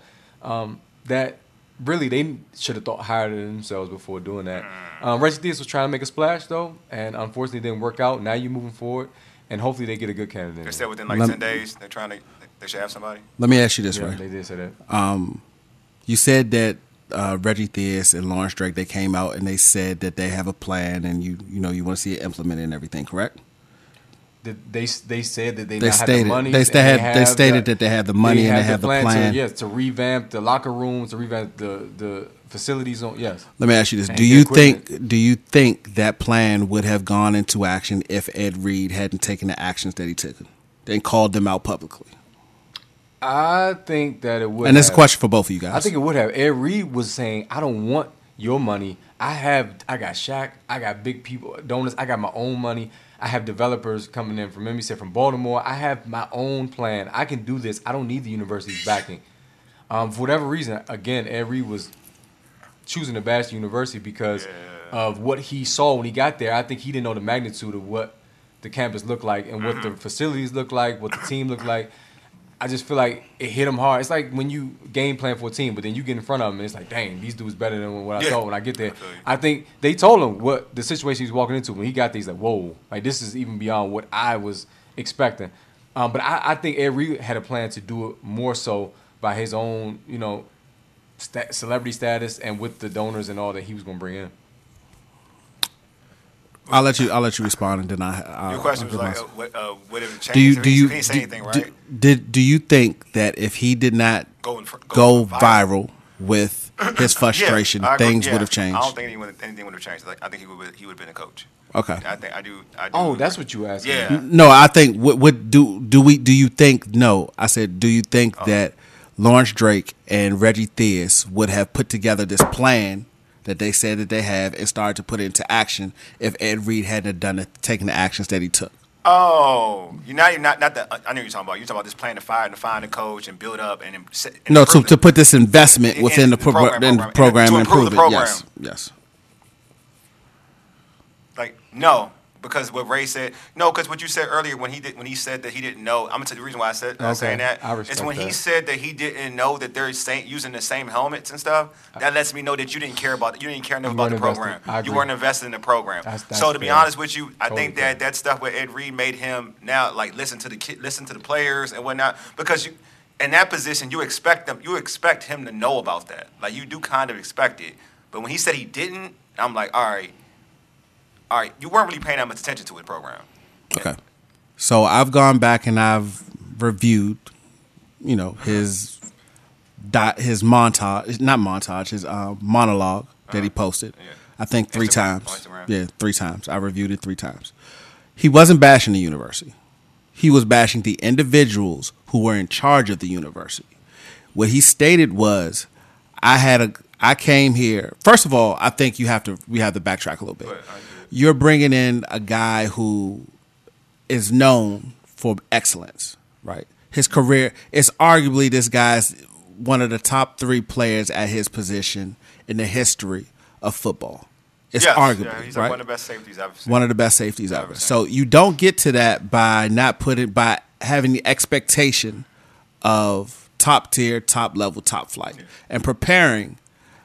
that really they should have thought higher than themselves before doing that. Reggie Theus was trying to make a splash, though, and unfortunately it didn't work out. Now you're moving forward, and hopefully they get a good candidate. They said within like 10 days they should have somebody. Let me ask you this, Yeah, right? they did say that. You said that Reggie Theus and Lawrence Drake, they came out and they said that they have a plan and you want to see it implemented and everything, correct? They said that they They now stated have the money. they stated that they had the money and they have the plan. To revamp the locker rooms, to revamp the facilities. Yes. Let me ask you this: And Do you think that plan would have gone into action if Ed Reed hadn't taken the actions that he took and called them out publicly? I think that it would. And this is a question for both of you guys. I think it would have. Ed Reed was saying, "I don't want your money. I got Shaq. I got big people, donors. I got my own money. I have developers coming in from he said from Baltimore. I have my own plan. I can do this. I don't need the university's backing." For whatever reason, again, Ed Reed was choosing to bash the university because of what he saw when he got there. I think he didn't know the magnitude of what the campus looked like and what the facilities looked like, what the team looked like. I just feel like it hit him hard. It's like when you game plan for a team, but then you get in front of them and it's like, dang, these dudes better than what I thought when I get there. I think they told him what the situation he's walking into when he got there. He's like, whoa, like this is even beyond what I was expecting. But I think Ed Reed had a plan to do it more so by his own, celebrity status and with the donors and all that he was going to bring in. I'll let you respond, and then I'll. Your question was like, would it have changed? He didn't say anything, right? Do you think that if he did not go viral with his frustration, things would have changed? I don't think anything would have changed. Like, I think he would have been a coach. Okay. I do. Oh, that's what you asked. Yeah. No, I think do you think? No, I said, do you think that Lawrence Drake and Reggie Theus would have put together this plan that they said that they have and started to put it into action if Ed Reed hadn't done taken the actions that he took? Oh, you're not that. I know what you're talking about. You're talking about this plan to find a coach and build up and no, to put this investment within the program and improve the program. Yes. Like no, because what Ray said. No, because what you said earlier when he said that he didn't know. I'm gonna tell you the reason why I'm saying that. It's when he said that he didn't know that they're using the same helmets and stuff. That lets me know that you didn't care enough about the program. You weren't invested in the program. So to be honest with you, I think that stuff with Ed Reed made him now like listen to the players and whatnot, because you in that position you expect him to know about that. Like you do kind of expect it. But when he said he didn't, I'm like, all right, you weren't really paying that much attention to the program. Okay. So I've gone back and I've reviewed, his monologue that he posted. Yeah. I think 3 times. Yeah, 3 times. I reviewed it 3 times. He wasn't bashing the university. He was bashing the individuals who were in charge of the university. What he stated was, I came here. First of all, I think we have to backtrack a little bit. You're bringing in a guy who is known for excellence, right? His career is arguably this guy's one of the top 3 players at his position in the history of football. It's arguably, he's right? One of the best safeties I've seen. One of the best safeties ever. So you don't get to that by having the expectation of top tier, top level, top flight, and preparing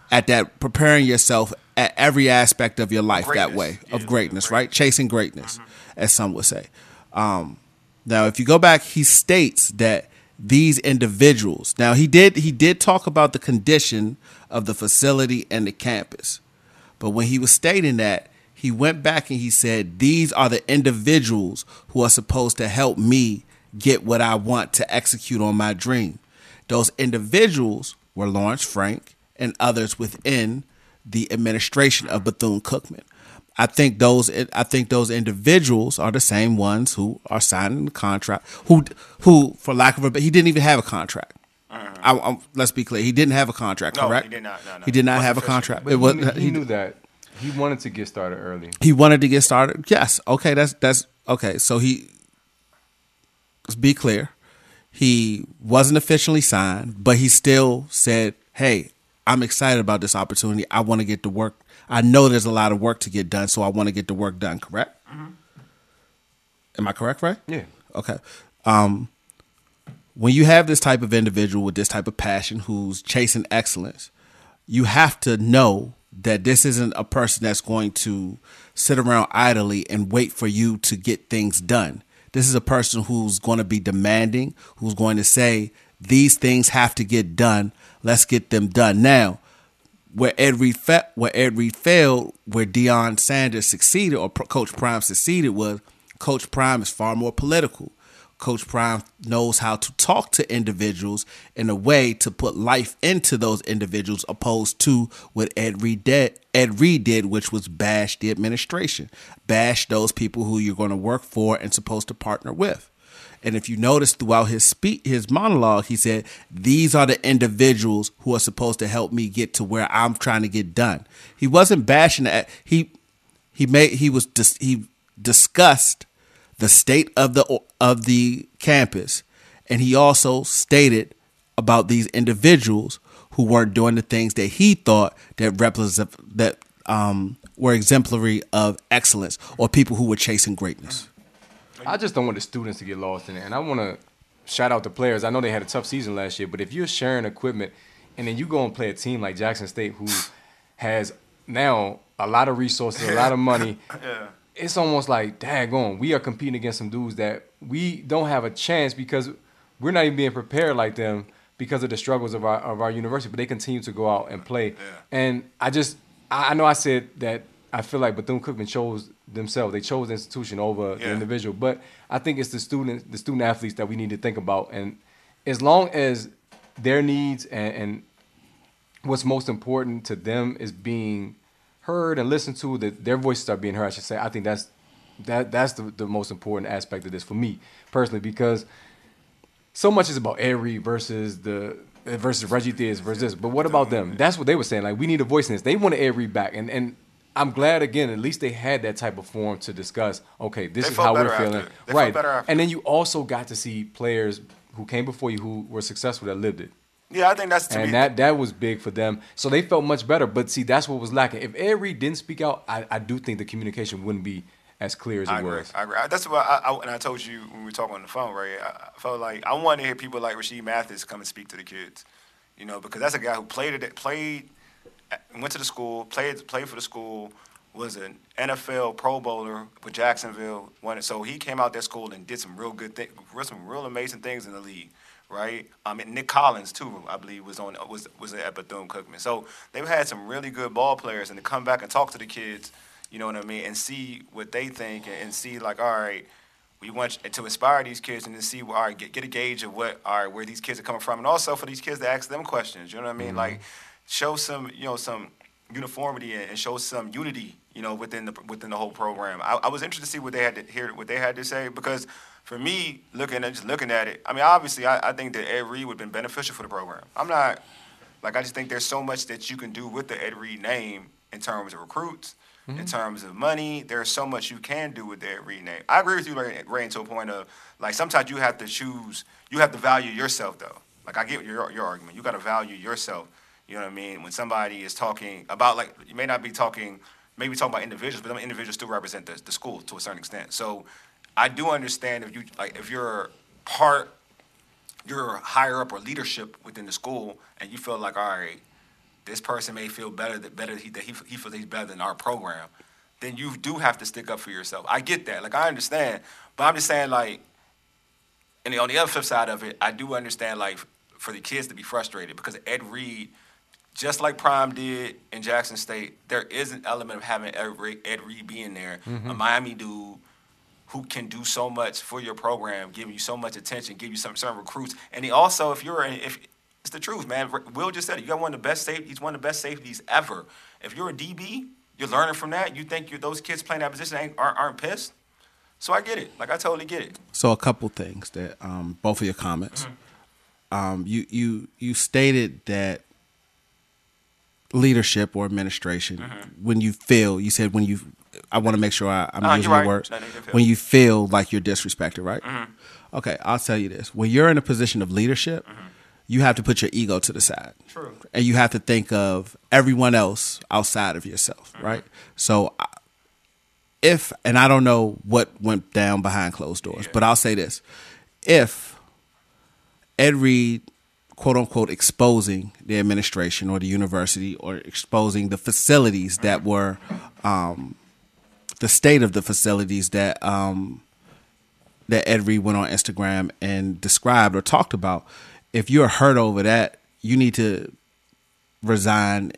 yourself at every aspect of your life that way of greatness, right? Chasing greatness, as some would say. Now, if you go back, he states that these individuals. Now, he did talk about the condition of the facility and the campus, but when he was stating that, he went back and he said, these are the individuals who are supposed to help me get what I want to execute on my dream. Those individuals were Lawrence Frank and others within the administration of Bethune-Cookman. I think those individuals are the same ones who are signing the contract. Who, for lack of he didn't even have a contract. Let's be clear. He didn't have a contract. Correct? He did not. No. He did not have a contract. But he knew that. He wanted to get started early. He wanted to get started. Yes. Okay. That's okay. So let's be clear. He wasn't officially signed, but he still said, "Hey, I'm excited about this opportunity. I want to get to work. I know there's a lot of work to get done, so I want to get the work done." Correct? Am I correct, Ray? Yeah. Okay. When you have this type of individual with this type of passion who's chasing excellence, you have to know that this isn't a person that's going to sit around idly and wait for you to get things done. This is a person who's going to be demanding, who's going to say, these things have to get done. Let's get them done. Now, where Ed Reed failed, where Deion Sanders succeeded, or Coach Prime succeeded, was Coach Prime is far more political. Coach Prime knows how to talk to individuals in a way to put life into those individuals, opposed to what Ed Reed did, which was bash the administration, bash those people who you're going to work for and supposed to partner with. And if you notice throughout his monologue, he said, these are the individuals who are supposed to help me get to where I'm trying to get done. He wasn't bashing that. He discussed the state of the campus, and he also stated about these individuals who weren't doing the things that he thought that were exemplary of excellence, or people who were chasing greatness. I just don't want the students to get lost in it. And I want to shout out the players. I know they had a tough season last year, but if you're sharing equipment and then you go and play a team like Jackson State, who has now a lot of resources, a lot of money, it's almost like, daggone, we are competing against some dudes that we don't have a chance because we're not even being prepared like them because of the struggles of our university, but they continue to go out and play. And I know I said that I feel like Bethune-Cookman chose themselves. They chose the institution over the individual. But I think it's the student athletes that we need to think about. And as long as their needs and what's most important to them is being heard and listened to, that their voices are being heard, I should say, I think that's the most important aspect of this for me personally, because so much is about Ed Reed versus Reggie Theus versus this. But what about them? That's what they were saying. Like, we need a voice in this. They want Ed Reed back. And I'm glad, again, at least they had that type of forum to discuss, okay, this is how we're feeling. Right. And then you also got to see players who came before you who were successful that lived it. Yeah, I think that's to and me. that was big for them. So they felt much better. But see, that's what was lacking. If Ed Reed didn't speak out, I do think the communication wouldn't be as clear as it was. I agree. That's what I told you when we were talking on the phone, right? I felt like I wanted to hear people like Rasheed Mathis come and speak to the kids, you know, because that's a guy who went to the school, played for the school, was an NFL Pro Bowler with Jacksonville. So he came out that school and did some real good things, some real amazing things in the league, right? And Nick Collins too, I believe, was at Bethune-Cookman. So they've had some really good ball players, and to come back and talk to the kids, you know what I mean, and see what they think, and see like, all right, we want to inspire these kids and to see, all right, get a gauge of where these kids are coming from, and also for these kids to ask them questions. You know what I mean? Mm-hmm. Like, show some uniformity and show some unity, you know, within the whole program. I was interested to see what they had to hear, what they had to say, because for me, looking at it, I mean, obviously, I think that Ed Reed would have been beneficial for the program. I just think there's so much that you can do with the Ed Reed name in terms of recruits, in terms of money. There's so much you can do with the Ed Reed name. I agree with you, Ray, to a point of, like, sometimes you have to choose, you have to value yourself, though. Like, I get your argument. You got to value yourself. You know what I mean? When somebody is talking about, like, you may not be talking, maybe talking about individuals, but them individuals still represent the school to a certain extent. So I do understand if you're higher up or leadership within the school, and you feel like, all right, this person may feel that he feels he's better than our program, then you do have to stick up for yourself. I get that. Like, I understand. But I'm just saying, like, and on the other flip side of it, I do understand, like, for the kids to be frustrated, because Ed Reed, just like Prime did in Jackson State, there is an element of having Ed Reed being there, a Miami dude who can do so much for your program, give you so much attention, give you some recruits. And he also, if it's the truth, man, Will just said it, you got one of the best safeties, he's one of the best safeties ever. If you're a DB, you're learning from that, you think those kids playing that position aren't pissed? So I get it. Like, I totally get it. So a couple things that both of your comments. You stated that leadership or administration, when you feel, you said I want to make sure I'm using your words. When you feel like you're disrespected, right? Okay, I'll tell you this. When you're in a position of leadership, you have to put your ego to the side. True. And you have to think of everyone else outside of yourself, right? So and I don't know what went down behind closed doors, but I'll say this. If Ed Reed, quote unquote, exposing the administration or the university, or exposing the facilities that were, the state of the facilities that Ed Reed went on Instagram and described or talked about, if you're hurt over that, you need to resign and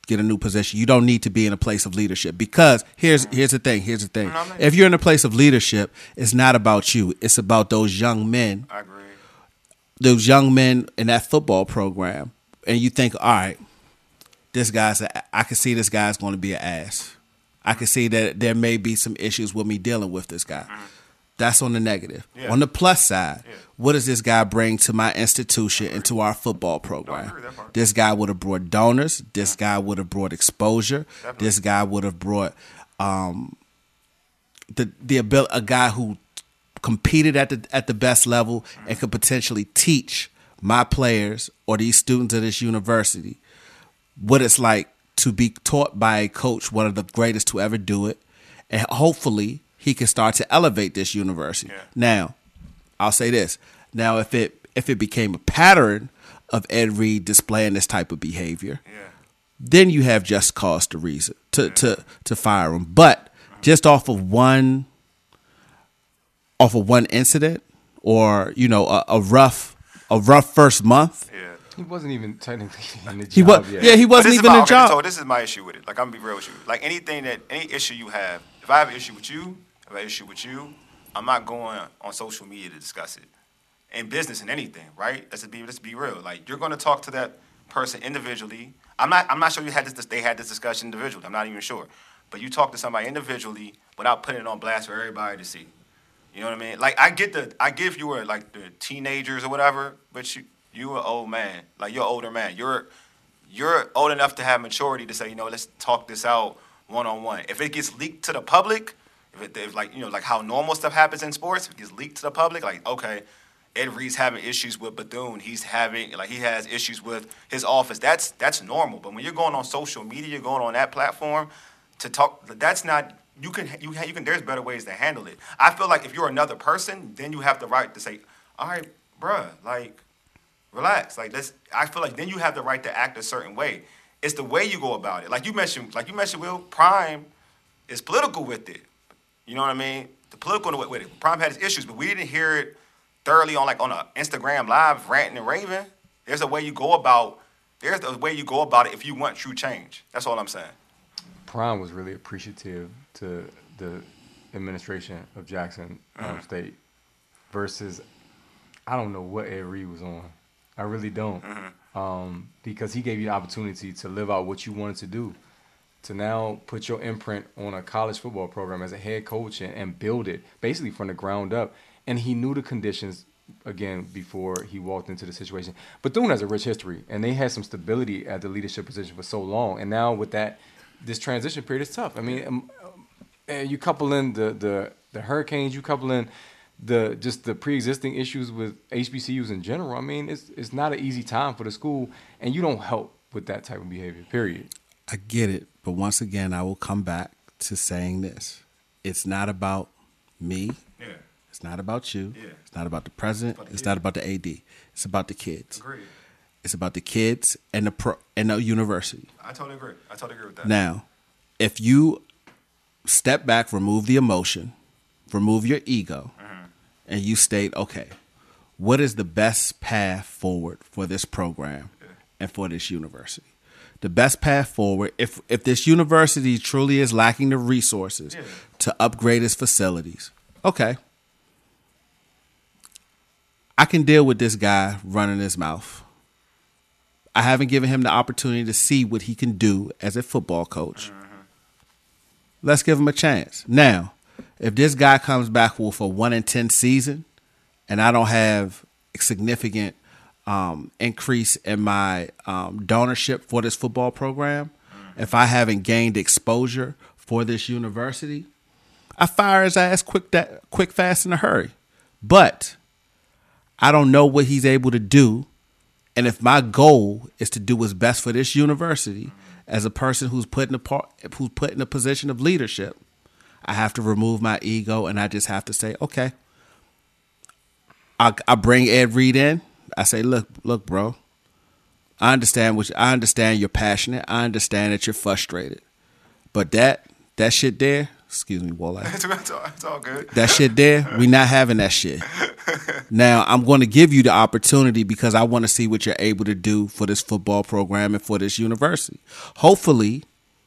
get a new position. You don't need to be in a place of leadership because here's the thing. If you're in a place of leadership, it's not about you. It's about those young men. I agree. Those young men in that football program, and you think, all right, I can see this guy's going to be an ass. I can see that there may be some issues with me dealing with this guy. That's on the negative. Yeah. On the plus side, what does this guy bring to my institution and to our football program? agree with that part. This guy would have brought donors. This guy would have brought exposure. Definitely. This guy would have brought the ability, a guy who competed at the best level and could potentially teach my players or these students at this university what it's like to be taught by a coach, one of the greatest to ever do it, and hopefully he can start to elevate this university. Yeah. Now, I'll say this. Now, if it became a pattern of Ed Reed displaying this type of behavior, then you have just cause to reason to fire him. But just off of one incident, or a rough first month. Yeah. He wasn't even technically in the job He was, yet. yeah, he wasn't even in the job. So this is my issue with it. Like, I'm gonna be real with you. Like, any issue you have, if I have an issue with you, I'm not going on social media to discuss it. In business and anything, right? Let's be real. Like, you're gonna talk to that person individually. I'm not sure they had this discussion individually. I'm not even sure. But you talk to somebody individually without putting it on blast for everybody to see. You know what I mean? Like, I give you were like the teenagers or whatever, but you an old man. Like, you're an older man. You're old enough to have maturity to say, let's talk this out one-on-one. If it gets leaked to the public, if like how normal stuff happens in sports, if it gets leaked to the public, like, okay, Ed Reed's having issues with Bethune. He has issues with his office. That's normal. But when you're going on social media, you're going on that platform to talk, that's not. You can. There's better ways to handle it. I feel like if you're another person, then you have the right to say, all right, bruh, like, relax. Like, I feel like then you have the right to act a certain way. It's the way you go about it. Like you mentioned, Will, Prime is political with it. You know what I mean? The political with it. Prime had his issues, but we didn't hear it thoroughly on an Instagram live ranting and raving. There's a way you go about it if you want true change. That's all I'm saying. Prime was really appreciative to the administration of Jackson State versus, I don't know what Ed Reed was on. I really don't. Because he gave you the opportunity to live out what you wanted to do, to now put your imprint on a college football program as a head coach and build it basically from the ground up. And he knew the conditions, again, before he walked into the situation. Bethune has a rich history, and they had some stability at the leadership position for so long. And now with this transition period is tough. I mean, you couple in the hurricanes, you couple in the pre-existing issues with HBCUs in general. I mean, it's not an easy time for the school, and you don't help with that type of behavior, period. I get it, but once again, I will come back to saying this. It's not about me. Yeah. It's not about you. Yeah. It's not about the president. It's not about the AD. It's about the kids. Agreed. It's about the kids and the university. I totally agree with that. Now, if you step back, remove the emotion, remove your ego, and you state, okay, what is the best path forward for this program and for this university? The best path forward, if this university truly is lacking the resources to upgrade its facilities, okay, I can deal with this guy running his mouth. I haven't given him the opportunity to see what he can do as a football coach. Let's give him a chance. Now, if this guy comes back with a 1-10 season and I don't have a significant increase in my donorship for this football program, if I haven't gained exposure for this university, I fire his ass quick, fast, in a hurry. But I don't know what he's able to do. And if my goal is to do what's best for this university as a person who's put in a position of leadership, I have to remove my ego and I just have to say, okay, I bring Ed Reed in. I say, look, bro, I understand you're passionate. I understand that you're frustrated. But that shit there, Excuse me, Wale. It's all good. That shit there, we not having that shit. Now, I'm going to give you the opportunity because I want to see what you're able to do for this football program and for this university. Hopefully,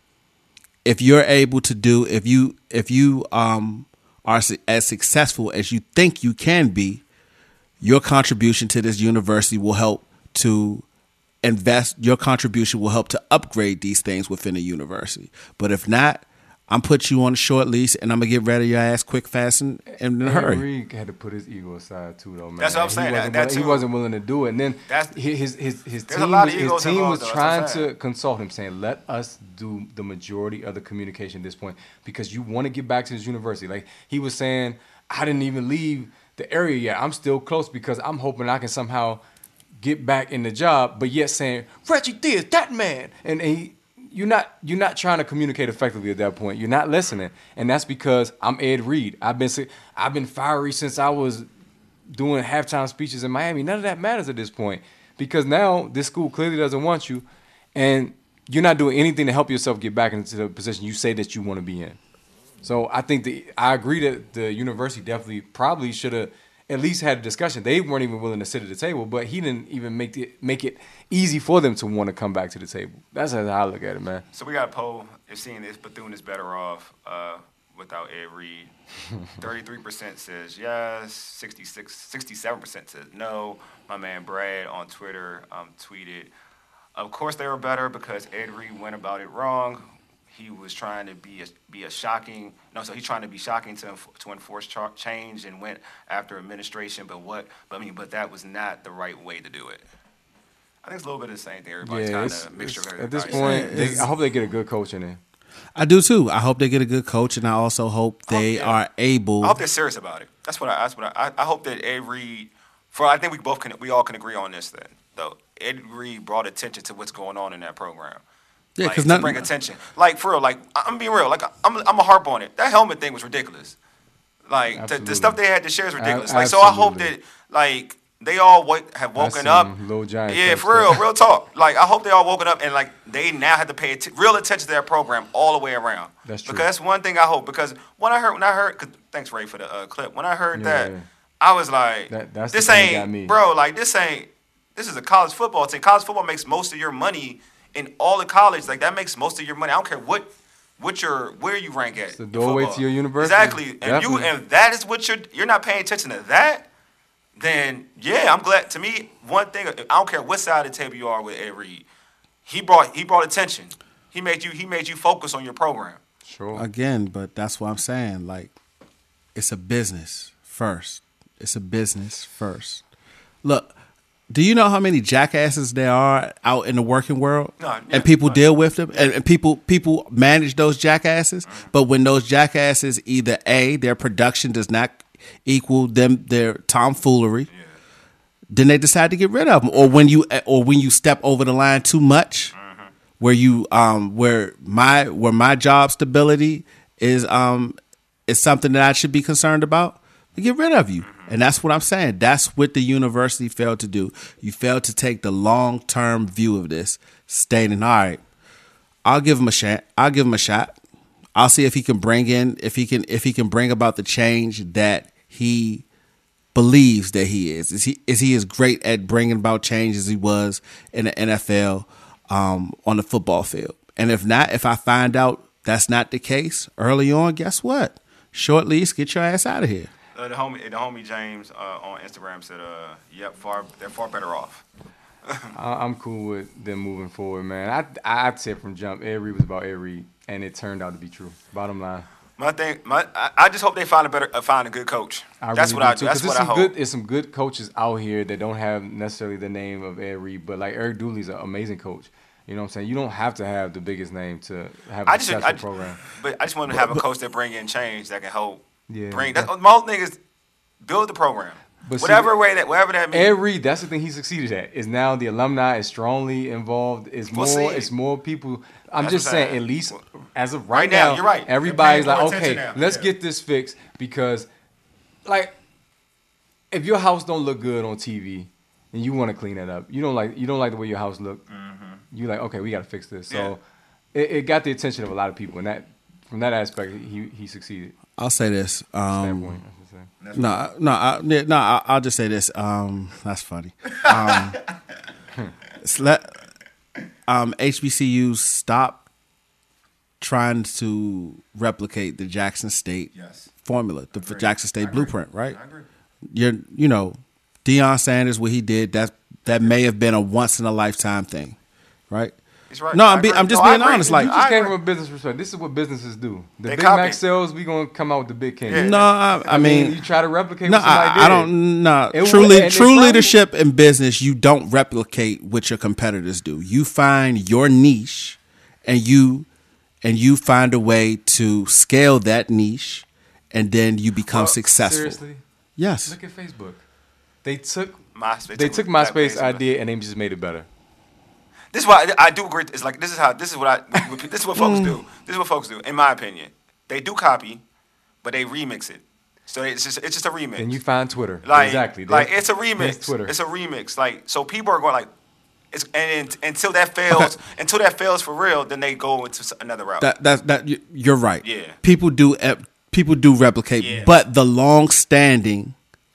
if you're able to do, if you are as successful as you think you can be, your contribution to this university will help to invest. Your contribution will help to upgrade these things within the university. But if not, I'm put you on a short leash, and I'm gonna get rid of your ass quick, fast, and in a hurry. Reed had to put his ego aside too, though, man. That's what I'm saying. He wasn't willing to do it, and then his team was trying to consult him, saying, "Let us do the majority of the communication at this point because you want to get back to this university." Like he was saying, "I didn't even leave the area yet. I'm still close because I'm hoping I can somehow get back in the job." But yet saying, "Reggie Theus, that man," and you're not trying to communicate effectively at that point. You're not listening, and that's because I'm Ed Reed. I've been fiery since I was doing halftime speeches in Miami. None of that matters at this point because now this school clearly doesn't want you, and you're not doing anything to help yourself get back into the position you say that you want to be in. So I think I agree that the university definitely probably should have at least had a discussion. They weren't even willing to sit at the table, but he didn't even make it easy for them to want to come back to the table. That's how I look at it, man. So we got a poll. If seeing this, Bethune is better off without Ed Reed. 33% says yes. 67% says no. My man Brad on Twitter tweeted, "Of course they were better because Ed Reed went about it wrong. He was trying to he's trying to be shocking to enforce change and went after administration. But that was not the right way to do it." I think it's a little bit of the same thing. Everybody's kind of a mixture of everything. At this point, I hope they get a good coach in there. I do too. I hope they get a good coach, and I also hope they are able. I hope they're serious about it. That's what I hope that Ed Reed. I think we all can agree on this. Then though, Ed Reed brought attention to what's going on in that program. Yeah, because to bring attention. Like for real, like I'm being real. Like I'm a harp on it. That helmet thing was ridiculous. Like the stuff they had to share is ridiculous. Like so, I hope that like they all have woken up. Little Giant. Yeah, for real talk. Like I hope they all woken up and like they now have to pay real attention to their program all the way around. That's true. Because that's one thing I hope. Because when I heard, thanks Ray for the clip. When I heard that, I was like, this ain't, bro. Like this is a college football team. College football makes most of your money. In all the college, like that makes most of your money. I don't care where you rank at. It's the doorway to your university. Exactly. And that is what you're not paying attention to that, then yeah, I'm glad. To me, one thing, I don't care what side of the table you are with Ed Reed, he brought attention. He made you focus on your program. Sure. Again, but that's what I'm saying. Like, it's a business first. It's a business first. Look. Do you know how many jackasses there are out in the working world? And people deal with them, and people manage those jackasses. But when those jackasses either A, their production does not equal their tomfoolery, then they decide to get rid of them. Or when you step over the line too much, where my job stability is something that I should be concerned about, they get rid of you. And that's what I'm saying. That's what the university failed to do. You failed to take the long-term view of this, stating, all right, I'll give him a shot. I'll see if he can bring about the change that he believes that he is. Is he as great at bringing about change as he was in the NFL on the football field? And if not, if I find out that's not the case early on, guess what? Short lease, get your ass out of here. The homie James on Instagram said, "Yep, they're far better off." I'm cool with them moving forward, man. I'd say from jump, Ed Reed was about Ed Reed, and it turned out to be true. Bottom line. I just hope they find a good coach. That's what I hope. There's some good coaches out here that don't have necessarily the name of Ed Reed, but like Eric Dooley's an amazing coach. You know what I'm saying? You don't have to have the biggest name to have a successful program. But I just want to have a coach that bring in change that can help. Yeah, my whole thing is build the program. But whatever that means. Ed Reed, that's the thing he succeeded at. Is now the alumni is strongly involved. It's more people. I'm just saying, at least as of right now, you're right. Everybody's like, okay, let's get this fixed because, like, if your house don't look good on TV and you want to clean it up, you don't like the way your house look. Mm-hmm. You're like, okay, we got to fix this. So it got the attention of a lot of people, and that from that aspect, he succeeded. I'll say this. Standpoint, I should say. I'll just say this. That's funny. HBCUs stop trying to replicate the Jackson State formula, the Jackson State blueprint, right? I agree. Deion Sanders, what he did, that may have been a once in a lifetime thing, right? He's right. No, I I'm agree. just No, I being agree. honest. You Like, just came agree. from a business perspective. This is what businesses do. The They Big copy. Mac sales, we gonna come out with the Big King. Yeah. no, I mean, you try to replicate no, what somebody did. I don't. No, It true would- and it's probably- leadership in business, you don't replicate what your competitors do. You find your niche, and you find a way to scale that niche, and then you become successful. Seriously, Yes. look at Facebook. They took MySpace. they took MySpace idea and they just made it better. This is why I do agree. It's like this is what folks do. This is what folks do, in my opinion. They do copy, but they remix it. So it's just a remix. And you find Twitter. Like, Exactly. Like There's- it's a remix. there's Twitter. It's a remix. Like so, people are going like, until that fails, until that fails for real, then they go into another route. You're right. Yeah. People do replicate, Yeah. but the long-standing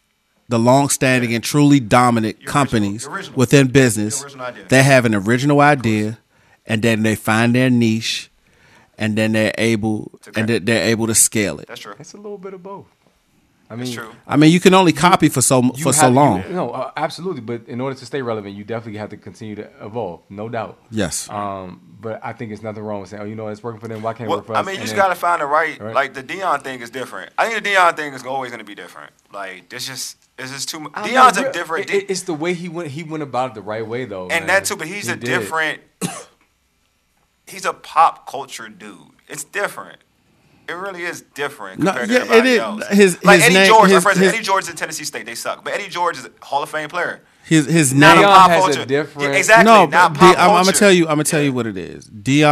and truly dominant Your companies original. within business, Your original idea. they have an original idea, and then they find their niche, and then they're able to scale it. That's true. It's a little bit of both. I That's mean, true. I mean, you can only copy for so long. No, absolutely. But in order to stay relevant, you definitely have to continue to evolve, no doubt. Yes. But I think it's nothing wrong with saying, oh, you know, it's working for them. Why can't it Well, work for I us? mean, you And just then- gotta find the right. Right. Like the Dion thing is different. I think the Dion thing is always gonna be different. Like it's just too much. I don't Dion's know, a different. It's the way he went about it the right way, though. and man. that too, but he's He a did. different. He's a pop culture dude. It's different. It really is different No, compared yeah, to everybody it is. else. His Eddie name- George, his- for instance, his- Eddie George is in Tennessee State. They suck, but Eddie George is a Hall of Fame player. His Not name. a pop has a culture. different- Yeah, exactly. No, not but pop I'm culture. gonna tell you what it is.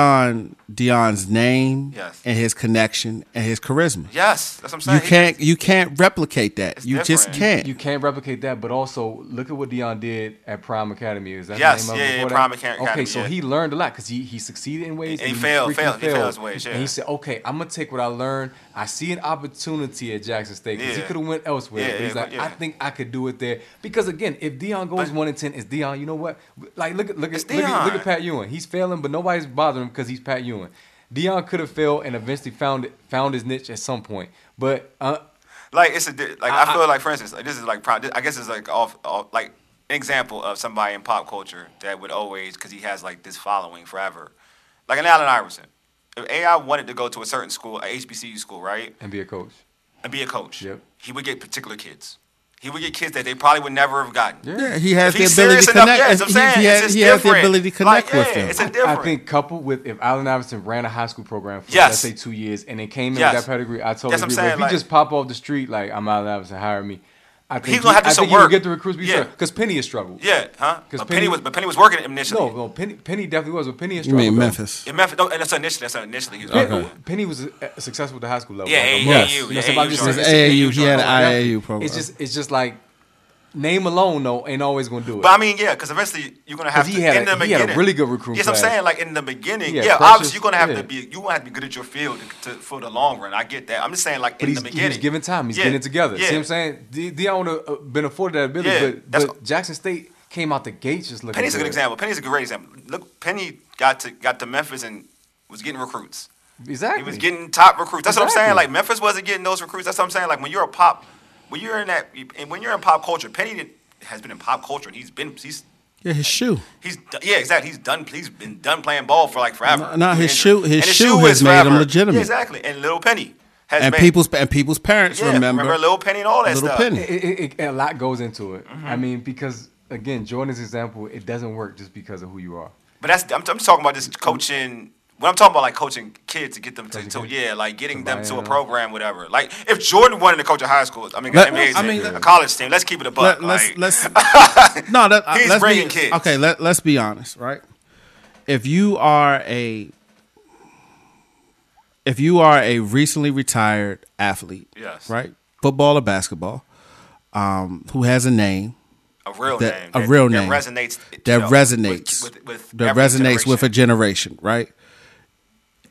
Dion's name Yes. and his connection and his charisma. Yes, that's what I'm saying. You can't replicate that. It's You just different. can't. You can't replicate that, but also look at what Dion did at Prime Academy. Is that Yes, the name yeah, of it yeah, before Prime that? Academy, Okay, so yeah. he learned a lot because he succeeded in ways And he freaking failed in ways, And he yeah. said, okay, I'm gonna take what I learned. I see an opportunity at Jackson State because he Yeah. could have went elsewhere. Yeah, but he's yeah, like, yeah. I think I could do it there because again, if Dion goes 1-10, it's Dion. You know what? Like look It's at Deion. Pat Ewing. He's failing, but nobody's bothering him because he's Pat Ewing. Dion could have failed and eventually found his niche at some point, but Like it's I feel like, for instance, like, this is like I guess it's like off like an example of somebody in pop culture that would always, because he has like this following forever, like an Allen Iverson. If AI wanted to go to a certain school, a HBCU school, right, and be a coach. and be a coach, Yep. he would get particular kids. He would get kids that they probably would never have gotten. Yeah, he has If the he's ability serious to enough, connect. yeah, that's what I'm saying. He It's has just the different. ability to connect Like, with yeah, them. it's a different. I think coupled with if Allen Iverson ran a high school program for Yes. let's say 2 years and then came in Yes. with that pedigree, I totally That's what I'm agree. But saying, if he like- just pop off the street like I'm Allen Iverson, hire me, I think He's gonna have to do I some think he would work. get the recruits Yeah. because Penny has struggled. Yeah, huh? 'Cause But Penny- Penny was working initially. No, Penny definitely was, but Penny has You struggled. mean though. Memphis? In Memphis, no, and that's initially. He was Okay. Penny was successful at the high school level. Yeah, like, AAU, Yes. yeah, You know, so I'm just AAU saying, His joint. AAU, he had an Definitely. IAU program. It's just like name alone though ain't always gonna do it. But I mean, yeah, because eventually you're gonna have 'Cause to he had in the he beginning. had a really good recruit Yes, I'm class. saying like in the beginning. Yeah, Yeah, Precious, obviously you're gonna have yeah. to be good at your field for the long run. I get that. I'm just saying like But in he's, the beginning. he's giving time. He's Yeah, getting it together. Yeah. See what I'm saying? Dion would have been afforded that ability, Yeah, that's- but Jackson State came out the gates just looking Penny's a good good. example. Penny's a great example. Look, Penny got to Memphis and was getting recruits. Exactly. He was getting top recruits. That's what I'm saying. Exactly. Like Memphis wasn't getting those recruits. That's what I'm saying. Like when you're in pop culture, Penny has been in pop culture and he's Yeah, his shoe. yeah, exactly. He's been done playing ball for like forever. No, his And shoe the has is made him forever. legitimate. Yeah, exactly. And Little Penny has And made people's parents yeah, remember Little Penny and all that Little stuff. Penny. A lot goes into it. Mm-hmm. I mean, because again, Jordan's example, it doesn't work just because of who you are. But I'm talking about just coaching. When I'm talking about like coaching kids to get them Coaching to kids. yeah, like getting To them buy to a in. program, whatever. Like if Jordan wanted to coach a high school, NBA I team, mean, a college team, let's keep it a buck. Let's like, no. He's Let's bringing be, kids. Okay, let's be honest, right? If you are a recently retired athlete, Yes. right, football or basketball, who has a name a real that- name. a real that name resonates. that resonates with that every resonates with a generation. generation, right?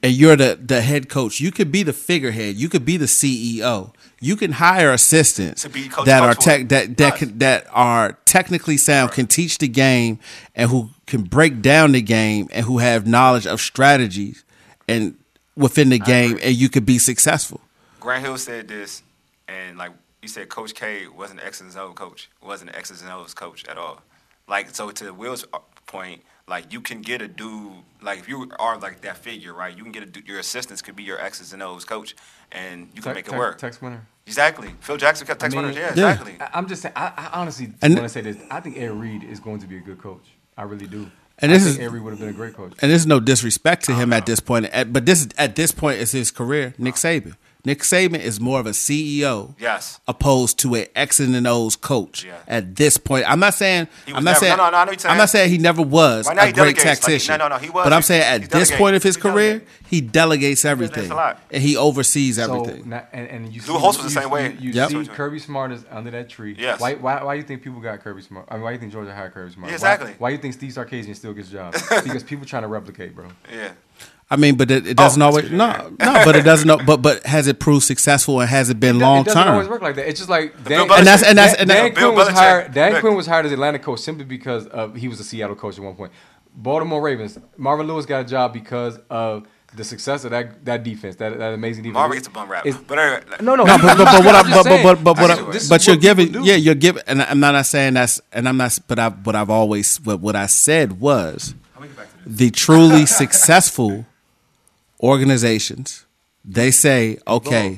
and you're the head coach, you could be the figurehead. You could be the CEO. You can hire assistants To be coach- that are coach for that are technically sound, can teach the game, and who can break down the game, and who have knowledge of strategies and within the game, and you could be successful. Grant Hill said this, and like you said, Coach K wasn't an X's and O's coach. Wasn't an X's and O's coach at all. Like, so to Will's point, like, you can get a dude, like, if you are like that figure, right? You can get a dude, your assistants could be your X's and O's coach, and you can make it work. Tex Winter. Exactly. Phil Jackson kept Tex I mean, Winter. Yeah, Yeah. exactly. I'm just saying. I honestly And- want to say this. I think Ed Reed is going to be a good coach. I really do. And I this think is- Ed Reed would have been a great coach. And there's no disrespect to him at this point, but at this point is his career. Nick Saban. Nick Saban is more of a CEO, Yes. opposed to a X's and O's coach. Yeah. At this point, I'm not saying He was I'm not never- saying no, I know what you're saying. I'm not saying he never was Right now a he great delegates. tactician. No, he was. But I'm saying He at this delegates. point of his He career, delegates. he delegates everything, a lot. and he oversees So, everything. and you Lou Holtz was the same way. You Yep. see Kirby Smart is under that tree. Yes. Why do you think people got Kirby Smart? I mean, why do you think Georgia hired Kirby Smart? Yeah, exactly. Why do you think Steve Sarkisian still gets jobs? Because people trying to replicate, bro. Yeah. I mean, but it doesn't that's always. true. No, but it doesn't. But has it proved successful, and has it been long It doesn't always term? work like that. It's just like Bill Dan, Belichick- Dan Bill Quinn was Belichick. hired. Dan Look. Quinn was hired as Atlanta coach simply because of he was a Seattle coach at one point. Baltimore Ravens. Marvin Lewis got a job because of the success of that defense, that amazing defense. Marvin gets a bum rap. It's- But anyway, No, No, but what I'm just saying, this is but you're what giving, people do. yeah, you're giving, and I'm not saying that's, and I'm not, but I've always, what I said was the truly successful organizations, they say, okay,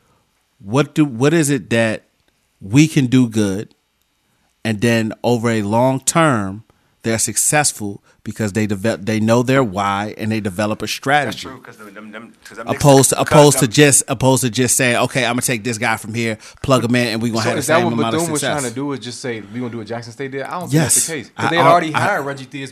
what is it that we can do good, and then over a long term, they're successful because they know their why, and they develop a that's strategy. true because them Opposed to just saying, okay, I'm gonna take this guy from here, plug him in, and we're gonna So have the is that same what amount of Bethune was success. trying to do? Is just say we're gonna do what Jackson State did? I don't think Yes. that's the case I- because they had already I- hired Reggie Theus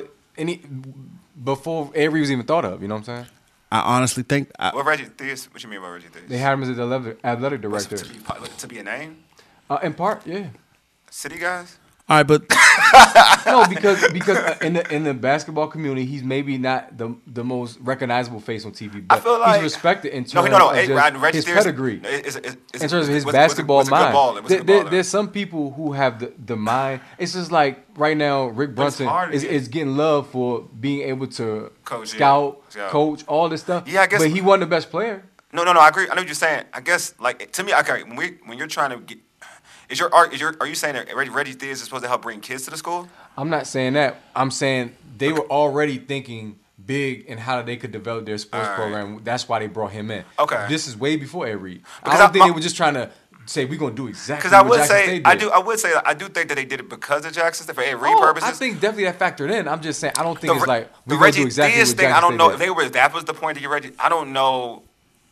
before Avery was even thought of. You know what I'm saying? I honestly think What Reggie Theus? What you mean by Reggie Theus? They hired him as the athletic What's director. to be a name? In part, yeah. City guys? all right, but No, because in the basketball community, he's maybe not the most recognizable face on TV, but I feel like he's respected in terms no. of Hey, just Reggie his Theus pedigree. In In terms of his was basketball a good mind. baller. Was a good baller. There's some people who have the mind. It's just like right now, Rick But it's Brunson hard to is get. getting love for being able to Coach, yeah. scout, Scout. coach, all this stuff. Yeah, I guess- But he wasn't the best player. No, I agree. I know what you're saying. I guess, like, to me, okay, when you're trying to get, are you saying that Reggie Theus is supposed to help bring kids to the school? I'm not saying that. I'm saying they were already thinking big in how they could develop their sports All right. program. That's why they brought him in. Okay. This is way before Ed Reed. Because I don't think my- they were just trying to say we're gonna do exactly Because I what would Jackson say, State did. I do think that they did it because of Jackson State for Ed Reed Oh, purposes. I think definitely that factored in. I'm just saying I don't think the, it's like the we're gonna Reggie do exactly Theus what thing. Jackson I don't State know did. if that was the point to get Reggie. I don't know.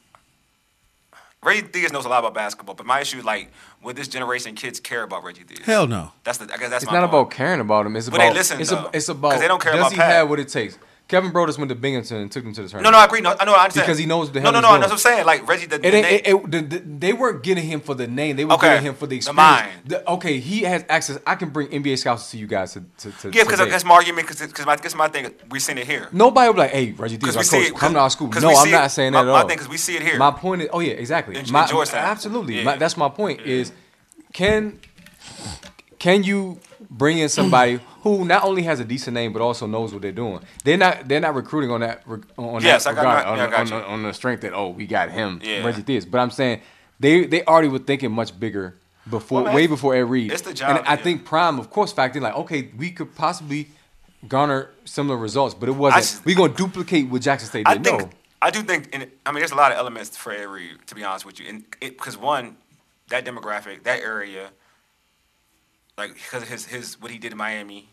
Reggie Theus knows a lot about basketball, but my issue is like, would this generation kids care about Reggie Theus? hell no. I guess that's It's my not point. about caring about him. It's But about they listen, it's, though. it's about 'Cause they don't care does about he Pat. have what it takes? Kevin Brodus went to Binghamton and took them to the tournament. No, I agree. No, I understand. Because he knows what the No, hell no, he's no. doing. That's what I'm saying. Like Reggie, They weren't getting him for the name. They were Okay. getting him for the The experience. mind. Okay, he has access. I can bring NBA scouts to see you guys to yeah, because today. that's my argument. Because my thing, we seen it here. Nobody will be like, hey, Reggie Theus, Because our we see coach, it. come to our school. 'cause No, we I'm see not it- saying that at my all. thing, because we see it here. My point is, oh yeah, exactly. In Georgetown. Absolutely. Yeah. That's my point. Is can you bring in somebody who not only has a decent name but also knows what they're doing? They're not recruiting on that Yes, that I got regard, that. Yeah, I got you. on the strength that we got him, Yeah. Reggie Theus. But I'm saying they already were thinking much bigger before, Well, man, way before Ed Reed. it's the job, And I yeah. think Prime, of course, factored in like, okay, we could possibly garner similar results, but it wasn't. We're gonna duplicate what Jackson State did. I do think, there's a lot of elements for Ed Reed, to be honest with you. And because one, that demographic, that area, like because of his what he did in Miami,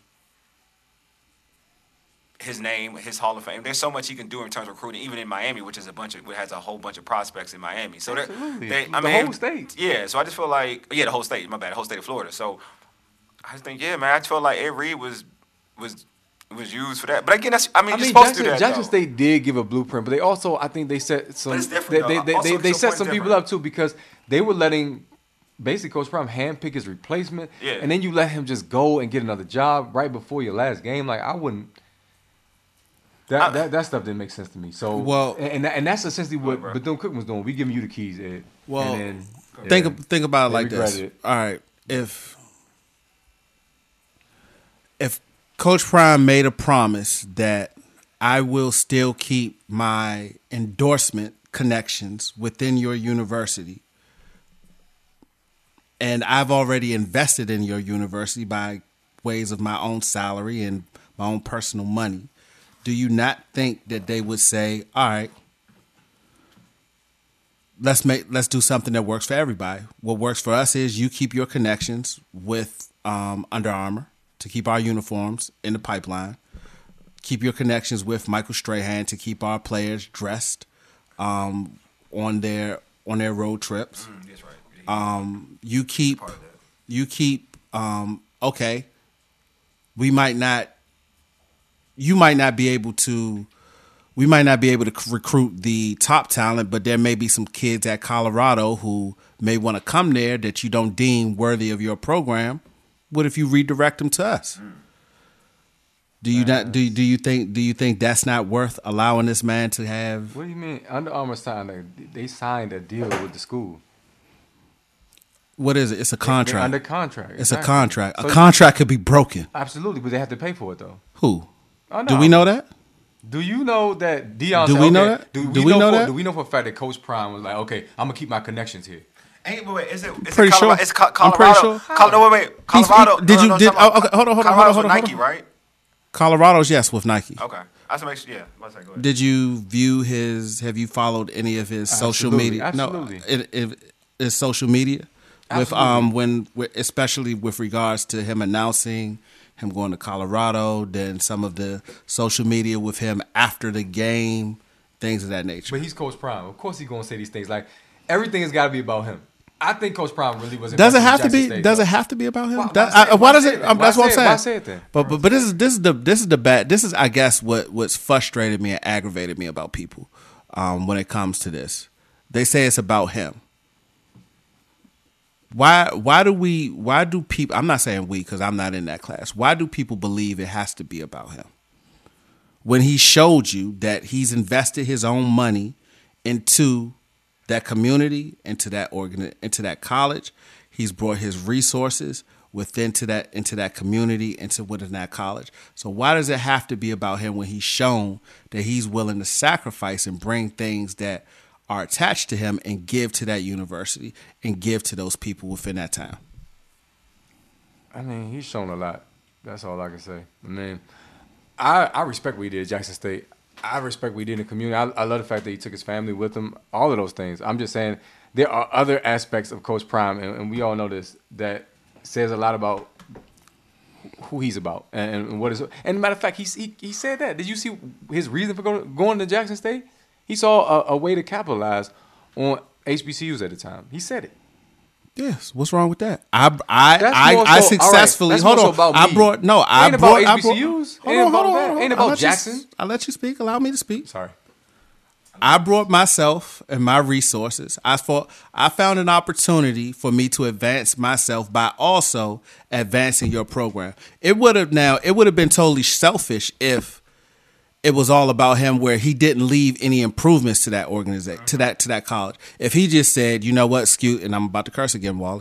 his name, his Hall of Fame. There's so much he can do in terms of recruiting, even in Miami, which has a whole bunch of prospects in Miami. So Absolutely. the whole state. Yeah, so I just feel like the whole state. My bad, the whole state of Florida. So I just think, man, I just feel like Ed Reed was used for that. But again, you're supposed to do that. Jackson though. State did give a blueprint, but they also, I think they set some. But it's different, They, though. they, Also, they, the they set support's some people different. up too because they were letting basically Coach Prime handpick his replacement, Yeah. and then you let him just go and get another job right before your last game. Like I wouldn't. That stuff didn't make sense to me. So Well- and that's essentially what bro. Bethune-Cookman was doing. We giving you the keys, Ed. Well, and then, think about it They like this. regretted it. All right, if Coach Prime made a promise that I will still keep my endorsement connections within your university, and I've already invested in your university by ways of my own salary and my own personal money, do you not think that they would say, all right, let's do something that works for everybody? What works for us is you keep your connections with Under Armour to keep our uniforms in the pipeline. Keep your connections with Michael Strahan to keep our players dressed on their road trips. That's right. You keep Part of that. okay, we might not be able to recruit the top talent, but there may be some kids at Colorado who may want to come there that you don't deem worthy of your program. What if you redirect them to us? Do you think that's not worth allowing this man to have? What do you mean? Under Armour signed a deal with the school. What is it? It's a They're contract. under contract. It's a exactly. contract. So A contract could be broken. Absolutely, but they have to pay for it though. Who? Under Do we Armour. know that? Do you know that Deion? Do said, we know okay, that? Do Do we know for, that? Do we know for a fact that Coach Prime was like, okay, I'm gonna keep my connections here. Wait, is it Pretty Colorado? sure. It's I'm Colorado. pretty sure. No, wait. Colorado. Did you- did- talking about- okay, hold on, Colorado's with hold on. Nike, right? Colorado's, yes, with Nike. Okay. I just make sure. Yeah. Let's say, go ahead. Did you view have you followed any of his social Absolutely, media? absolutely. No, his social media with Absolutely. especially with regards to him announcing him going to Colorado, then some of the social media with him after the game, things of that nature. But he's Coach Prime. Of course, he's gonna say these things. Like everything has got to be about him. I think Coach Prime really was. Does it invested in have to Jackson be? State, Does though. it have to be about him? Why Why does say it? it then? That's Why what I'm say it? saying. Why say it then? But this is the bad. This is, I guess, what's frustrated me and aggravated me about people when it comes to this. They say it's about him. Why do people? I'm not saying we because I'm not in that class. Why do people believe it has to be about him? When he showed you that he's invested his own money into that community, into that college, he's brought his resources into that community, within that college. So why does it have to be about him when he's shown that he's willing to sacrifice and bring things that are attached to him and give to that university and give to those people within that town? I mean, he's shown a lot. That's all I can say. I mean, I respect what he did at Jackson State. I respect what he did in the community. I love the fact that he took his family with him. All of those things. I'm just saying there are other aspects of Coach Prime, and we all know this, that says a lot about who he's about and what is. And matter of fact, he said that. Did you see his reason for going to Jackson State? He saw a way to capitalize on HBCUs at the time. He said it. Yes, what's wrong with that? That's I more so- successfully all right, that's hold more on. so about me. Ain't about HBCUs. Ain't about that. Ain't about Jackson. I'll let you speak. Allow me to speak. Sorry. I brought myself and my resources. I found an opportunity for me to advance myself by also advancing your program. It would have been totally selfish if it was all about him, where he didn't leave any improvements to that organization, to that college. If he just said, you know what, and I'm about to curse again, Wale,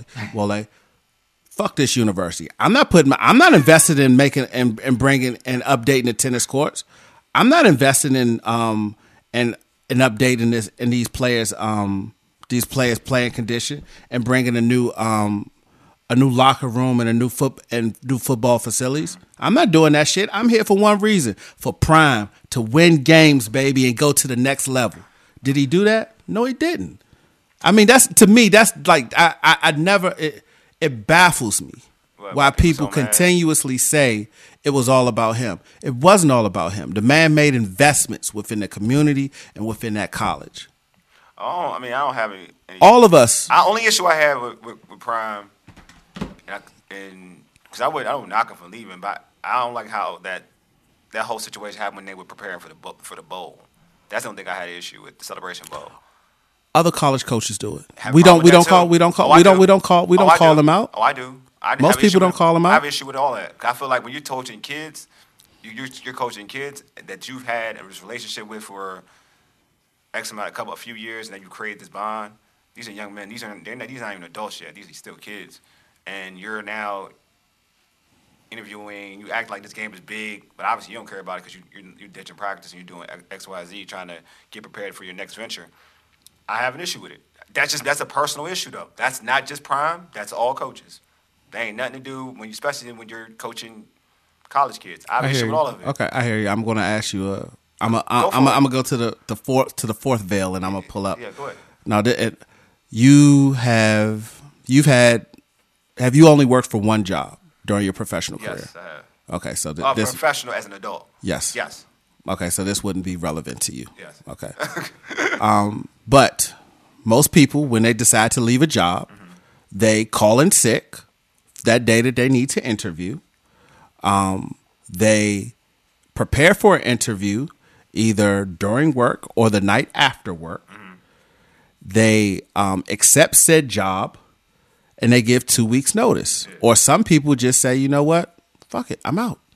fuck this university. I'm not invested in making and bringing and updating the tennis courts. I'm not invested in updating this in these players playing condition and bringing a new locker room and new football facilities. I'm not doing that shit. I'm here for one reason: for Prime to win games, baby, and go to the next level. Did he do that? No, he didn't. I mean, that's like I never. It baffles me why people so mad. continuously say it was all about him. It wasn't all about him. The man made investments within the community and within that college. Oh, I mean, I don't have any. All of us. The only issue I have with Prime, and because I don't knock him for leaving, but I don't like how that whole situation happened when they were preparing for the bowl. That's the only thing I had an issue with, the Celebration Bowl. Other college coaches do it. Have We a problem don't with that call too? we don't call Oh, I we don't do. we don't call we Oh, don't I call do. them out. Oh, I do. Most people don't call them I out. have issue with all that. I feel like when you're coaching kids, you're coaching kids that you've had a relationship with for a few years, and then you create this bond. These are young men. These aren't even adults yet. These are still kids, and you're now interviewing. You act like this game is big, but obviously you don't care about it because you're ditching practice and you're doing X, Y, Z, trying to get prepared for your next venture. I have an issue with it. That's a personal issue though. That's not just Prime. That's all coaches. They ain't nothing to do especially when you're coaching college kids. I have an issue with all of it. Okay, I hear you. I'm going to ask you. I'm gonna go to the fourth veil, and I'm gonna pull up. Yeah, go ahead. Now, have you only worked for one job during your professional career? Yes, I have. Okay, so this professional as an adult. Yes. Yes. Okay, so this wouldn't be relevant to you. Yes. Okay. But most people, when they decide to leave a job, they call in sick that day that they need to interview. They prepare for an interview either during work or the night after work. They accept said job and they give 2 weeks notice. Or some people just say, you know what? Fuck it, I'm out.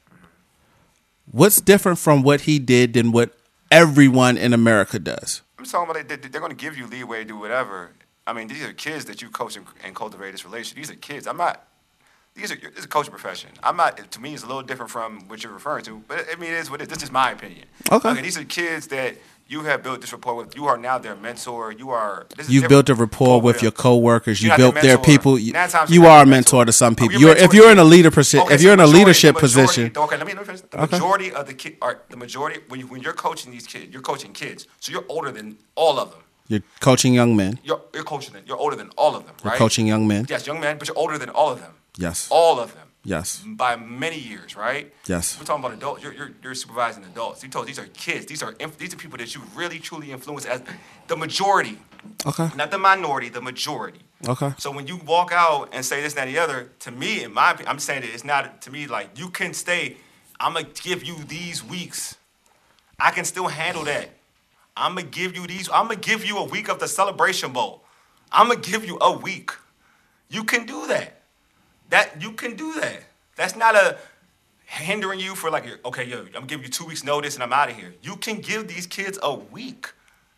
What's different from what he did than what everyone in America does? I'm talking about they're going to give you leeway to do whatever. I mean, these are kids that you coach and cultivate this relationship. These are kids. It's a coaching profession. To me, it's a little different from what you're referring to. But I mean, it is what it is. This is my opinion. Okay. These are kids that you have built this rapport with. You are now their mentor. You've built a rapport with your coworkers. You built their people. You you're are a mentor to some people. If you're in a leadership position. Okay, let me finish. The majority of the kids when you're coaching these kids, you're coaching kids. So you're older than all of them. You're coaching young men. You're coaching them. You're older than all of them, right? You're coaching young men. Yes, young men, but you're older than all of them. Yes. All of them. Yes. By many years, right? Yes. We're talking about adults. You're supervising adults. These are kids. These are people that you really truly influence as the majority. Okay. Not the minority, the majority. Okay. So when you walk out and say this, that, and the other, to me, in my opinion, I'm saying that it's not to me like you can stay. I'm gonna give you these weeks. I can still handle that. I'm gonna give you a week of the Celebration Bowl. I'm gonna give you a week. You can do that. You can do that. That's not a hindering you for like, okay, I'm gonna give you 2 weeks notice and I'm out of here. You can give these kids a week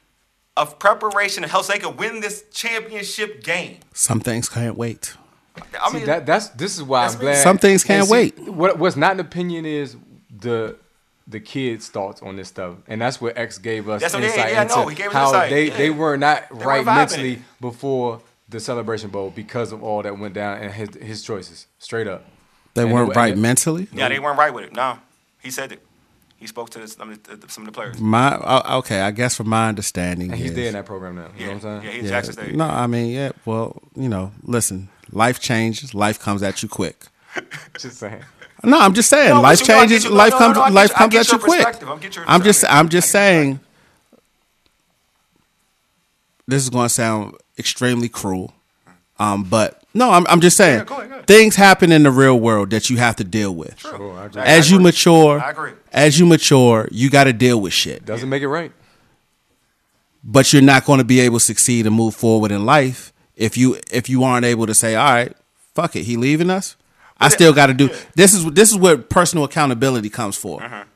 of preparation and help so they can win this championship game. Some things can't wait. I mean, this is why I'm glad. Some things can't wait. What's not an opinion is the kids' thoughts on this stuff, and that's what X gave us insight into he gave us how insight. they were not right vibing mentally it. before the Celebration Bowl because of all that went down and his choices, straight up. They weren't right mentally? Yeah, they weren't right with it. No, he said it. He spoke to some of the players. Okay, I guess from my understanding, And he's there in that program now. You know what I'm saying? Yeah, he's Jackson State. No, I mean, yeah. Well, listen, life changes. Life comes at you quick. Just saying. No, I'm just saying, No, life but you know, I changes. get you. Life No, comes. I get Life you. I comes get at your you quick. perspective. I get your I'm just perspective. saying. This is going to sound extremely cruel, but no, I'm just saying. Yeah, go ahead. Things happen in the real world that you have to deal with. True. I agree. As you mature, I agree. you got to deal with shit. Doesn't make it right. But you're not going to be able to succeed and move forward in life if you aren't able to say, all right, fuck it, he leaving us. I still got to do. This is what personal accountability comes for.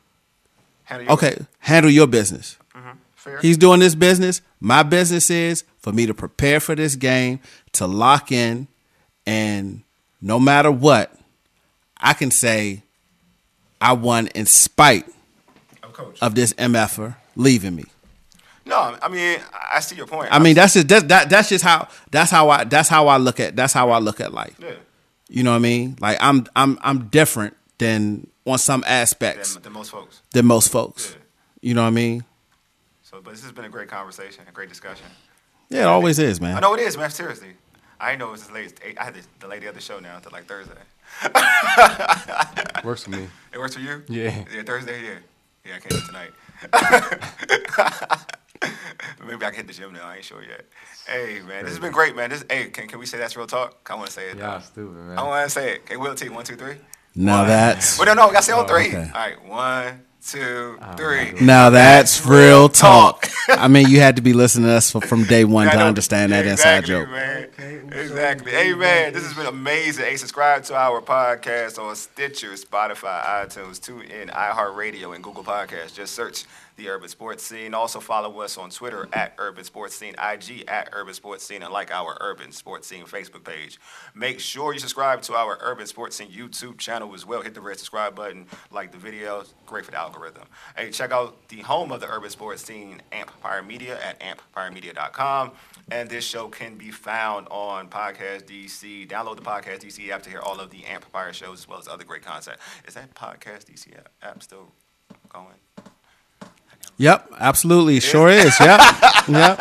Handle your business. Fair. He's doing this business. My business is for me to prepare for this game, to lock in, and no matter what, I can say I won in spite of this MFer leaving me. No, I mean, I see your point. I mean, that's just how I look at life. Yeah. You know what I mean? Like I'm different than on some aspects Than most folks. Yeah. You know what I mean? So, but this has been a great conversation, a great discussion. Yeah, it always is, man. I know it is, man. Seriously, I didn't know it was as late. I had to delay the other show now until like Thursday. Works for me. It works for you? Yeah. Yeah, Thursday. Yeah, I can't do tonight. Maybe I can hit the gym now. I ain't sure yet. Hey, man, this has been great, man. Can we say that's real talk? I want to say it. Y'all stupid, man. I want to say it. Okay, Will T, 1, 2, 3. Now that's Well, no, I got to say on 3. okay. All right, 1, 2, 3. Now that's real talk. I mean, you had to be listening to us from day one to understand that inside joke. Man. Exactly. Hey, man, this has been amazing. Hey, subscribe to our podcast on Stitcher, Spotify, iTunes, TuneIn, iHeartRadio, and Google Podcasts. Just search The Urban Sports Scene. Also follow us on Twitter at Urban Sports Scene, IG at Urban Sports Scene, and like our Urban Sports Scene Facebook page. Make sure you subscribe to our Urban Sports Scene YouTube channel as well. Hit the red subscribe button, like the videos. Great for the algorithm. Hey, check out the home of the Urban Sports Scene, Amplifier Media, at amplifiermedia.com. And this show can be found on Podcast DC. Download the Podcast DC app to hear all of the Amplifier shows as well as other great content. Is that Podcast DC app still going? Yep, absolutely. Sure is. Yep. Yep.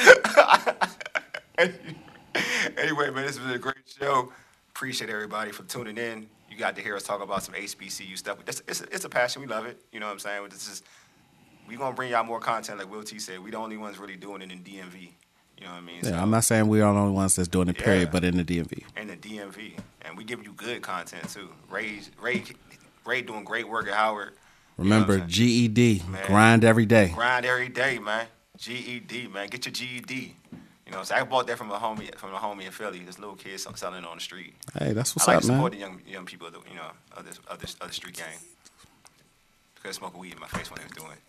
Anyway, man, this has been a great show. Appreciate everybody for tuning in. You got to hear us talk about some HBCU stuff. It's a passion. We love it. You know what I'm saying? We're going to bring y'all more content like Will T said. We the only ones really doing it in DMV. You know what I mean? Yeah, I'm not saying we're the only ones that's doing it, period, but in the DMV. In the DMV. And we give you good content, too. Ray doing great work at Howard. Remember, You know GED. Man. Grind every day. Grind every day, man. GED, man. Get your GED. You know what I'm saying? I bought that from a homie in Philly. This little kid selling it on the street. Hey, that's what's I like up, to man. support the young people, of the street gang. Could smoke weed in my face when they was doing it.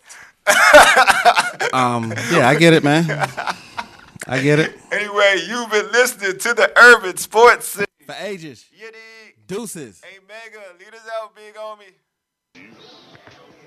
Yeah, I get it, man. I get it. Anyway, you've been listening to the Urban Sports Scene. For ages. You dig? Deuces. Hey, Mega, lead us out, big homie.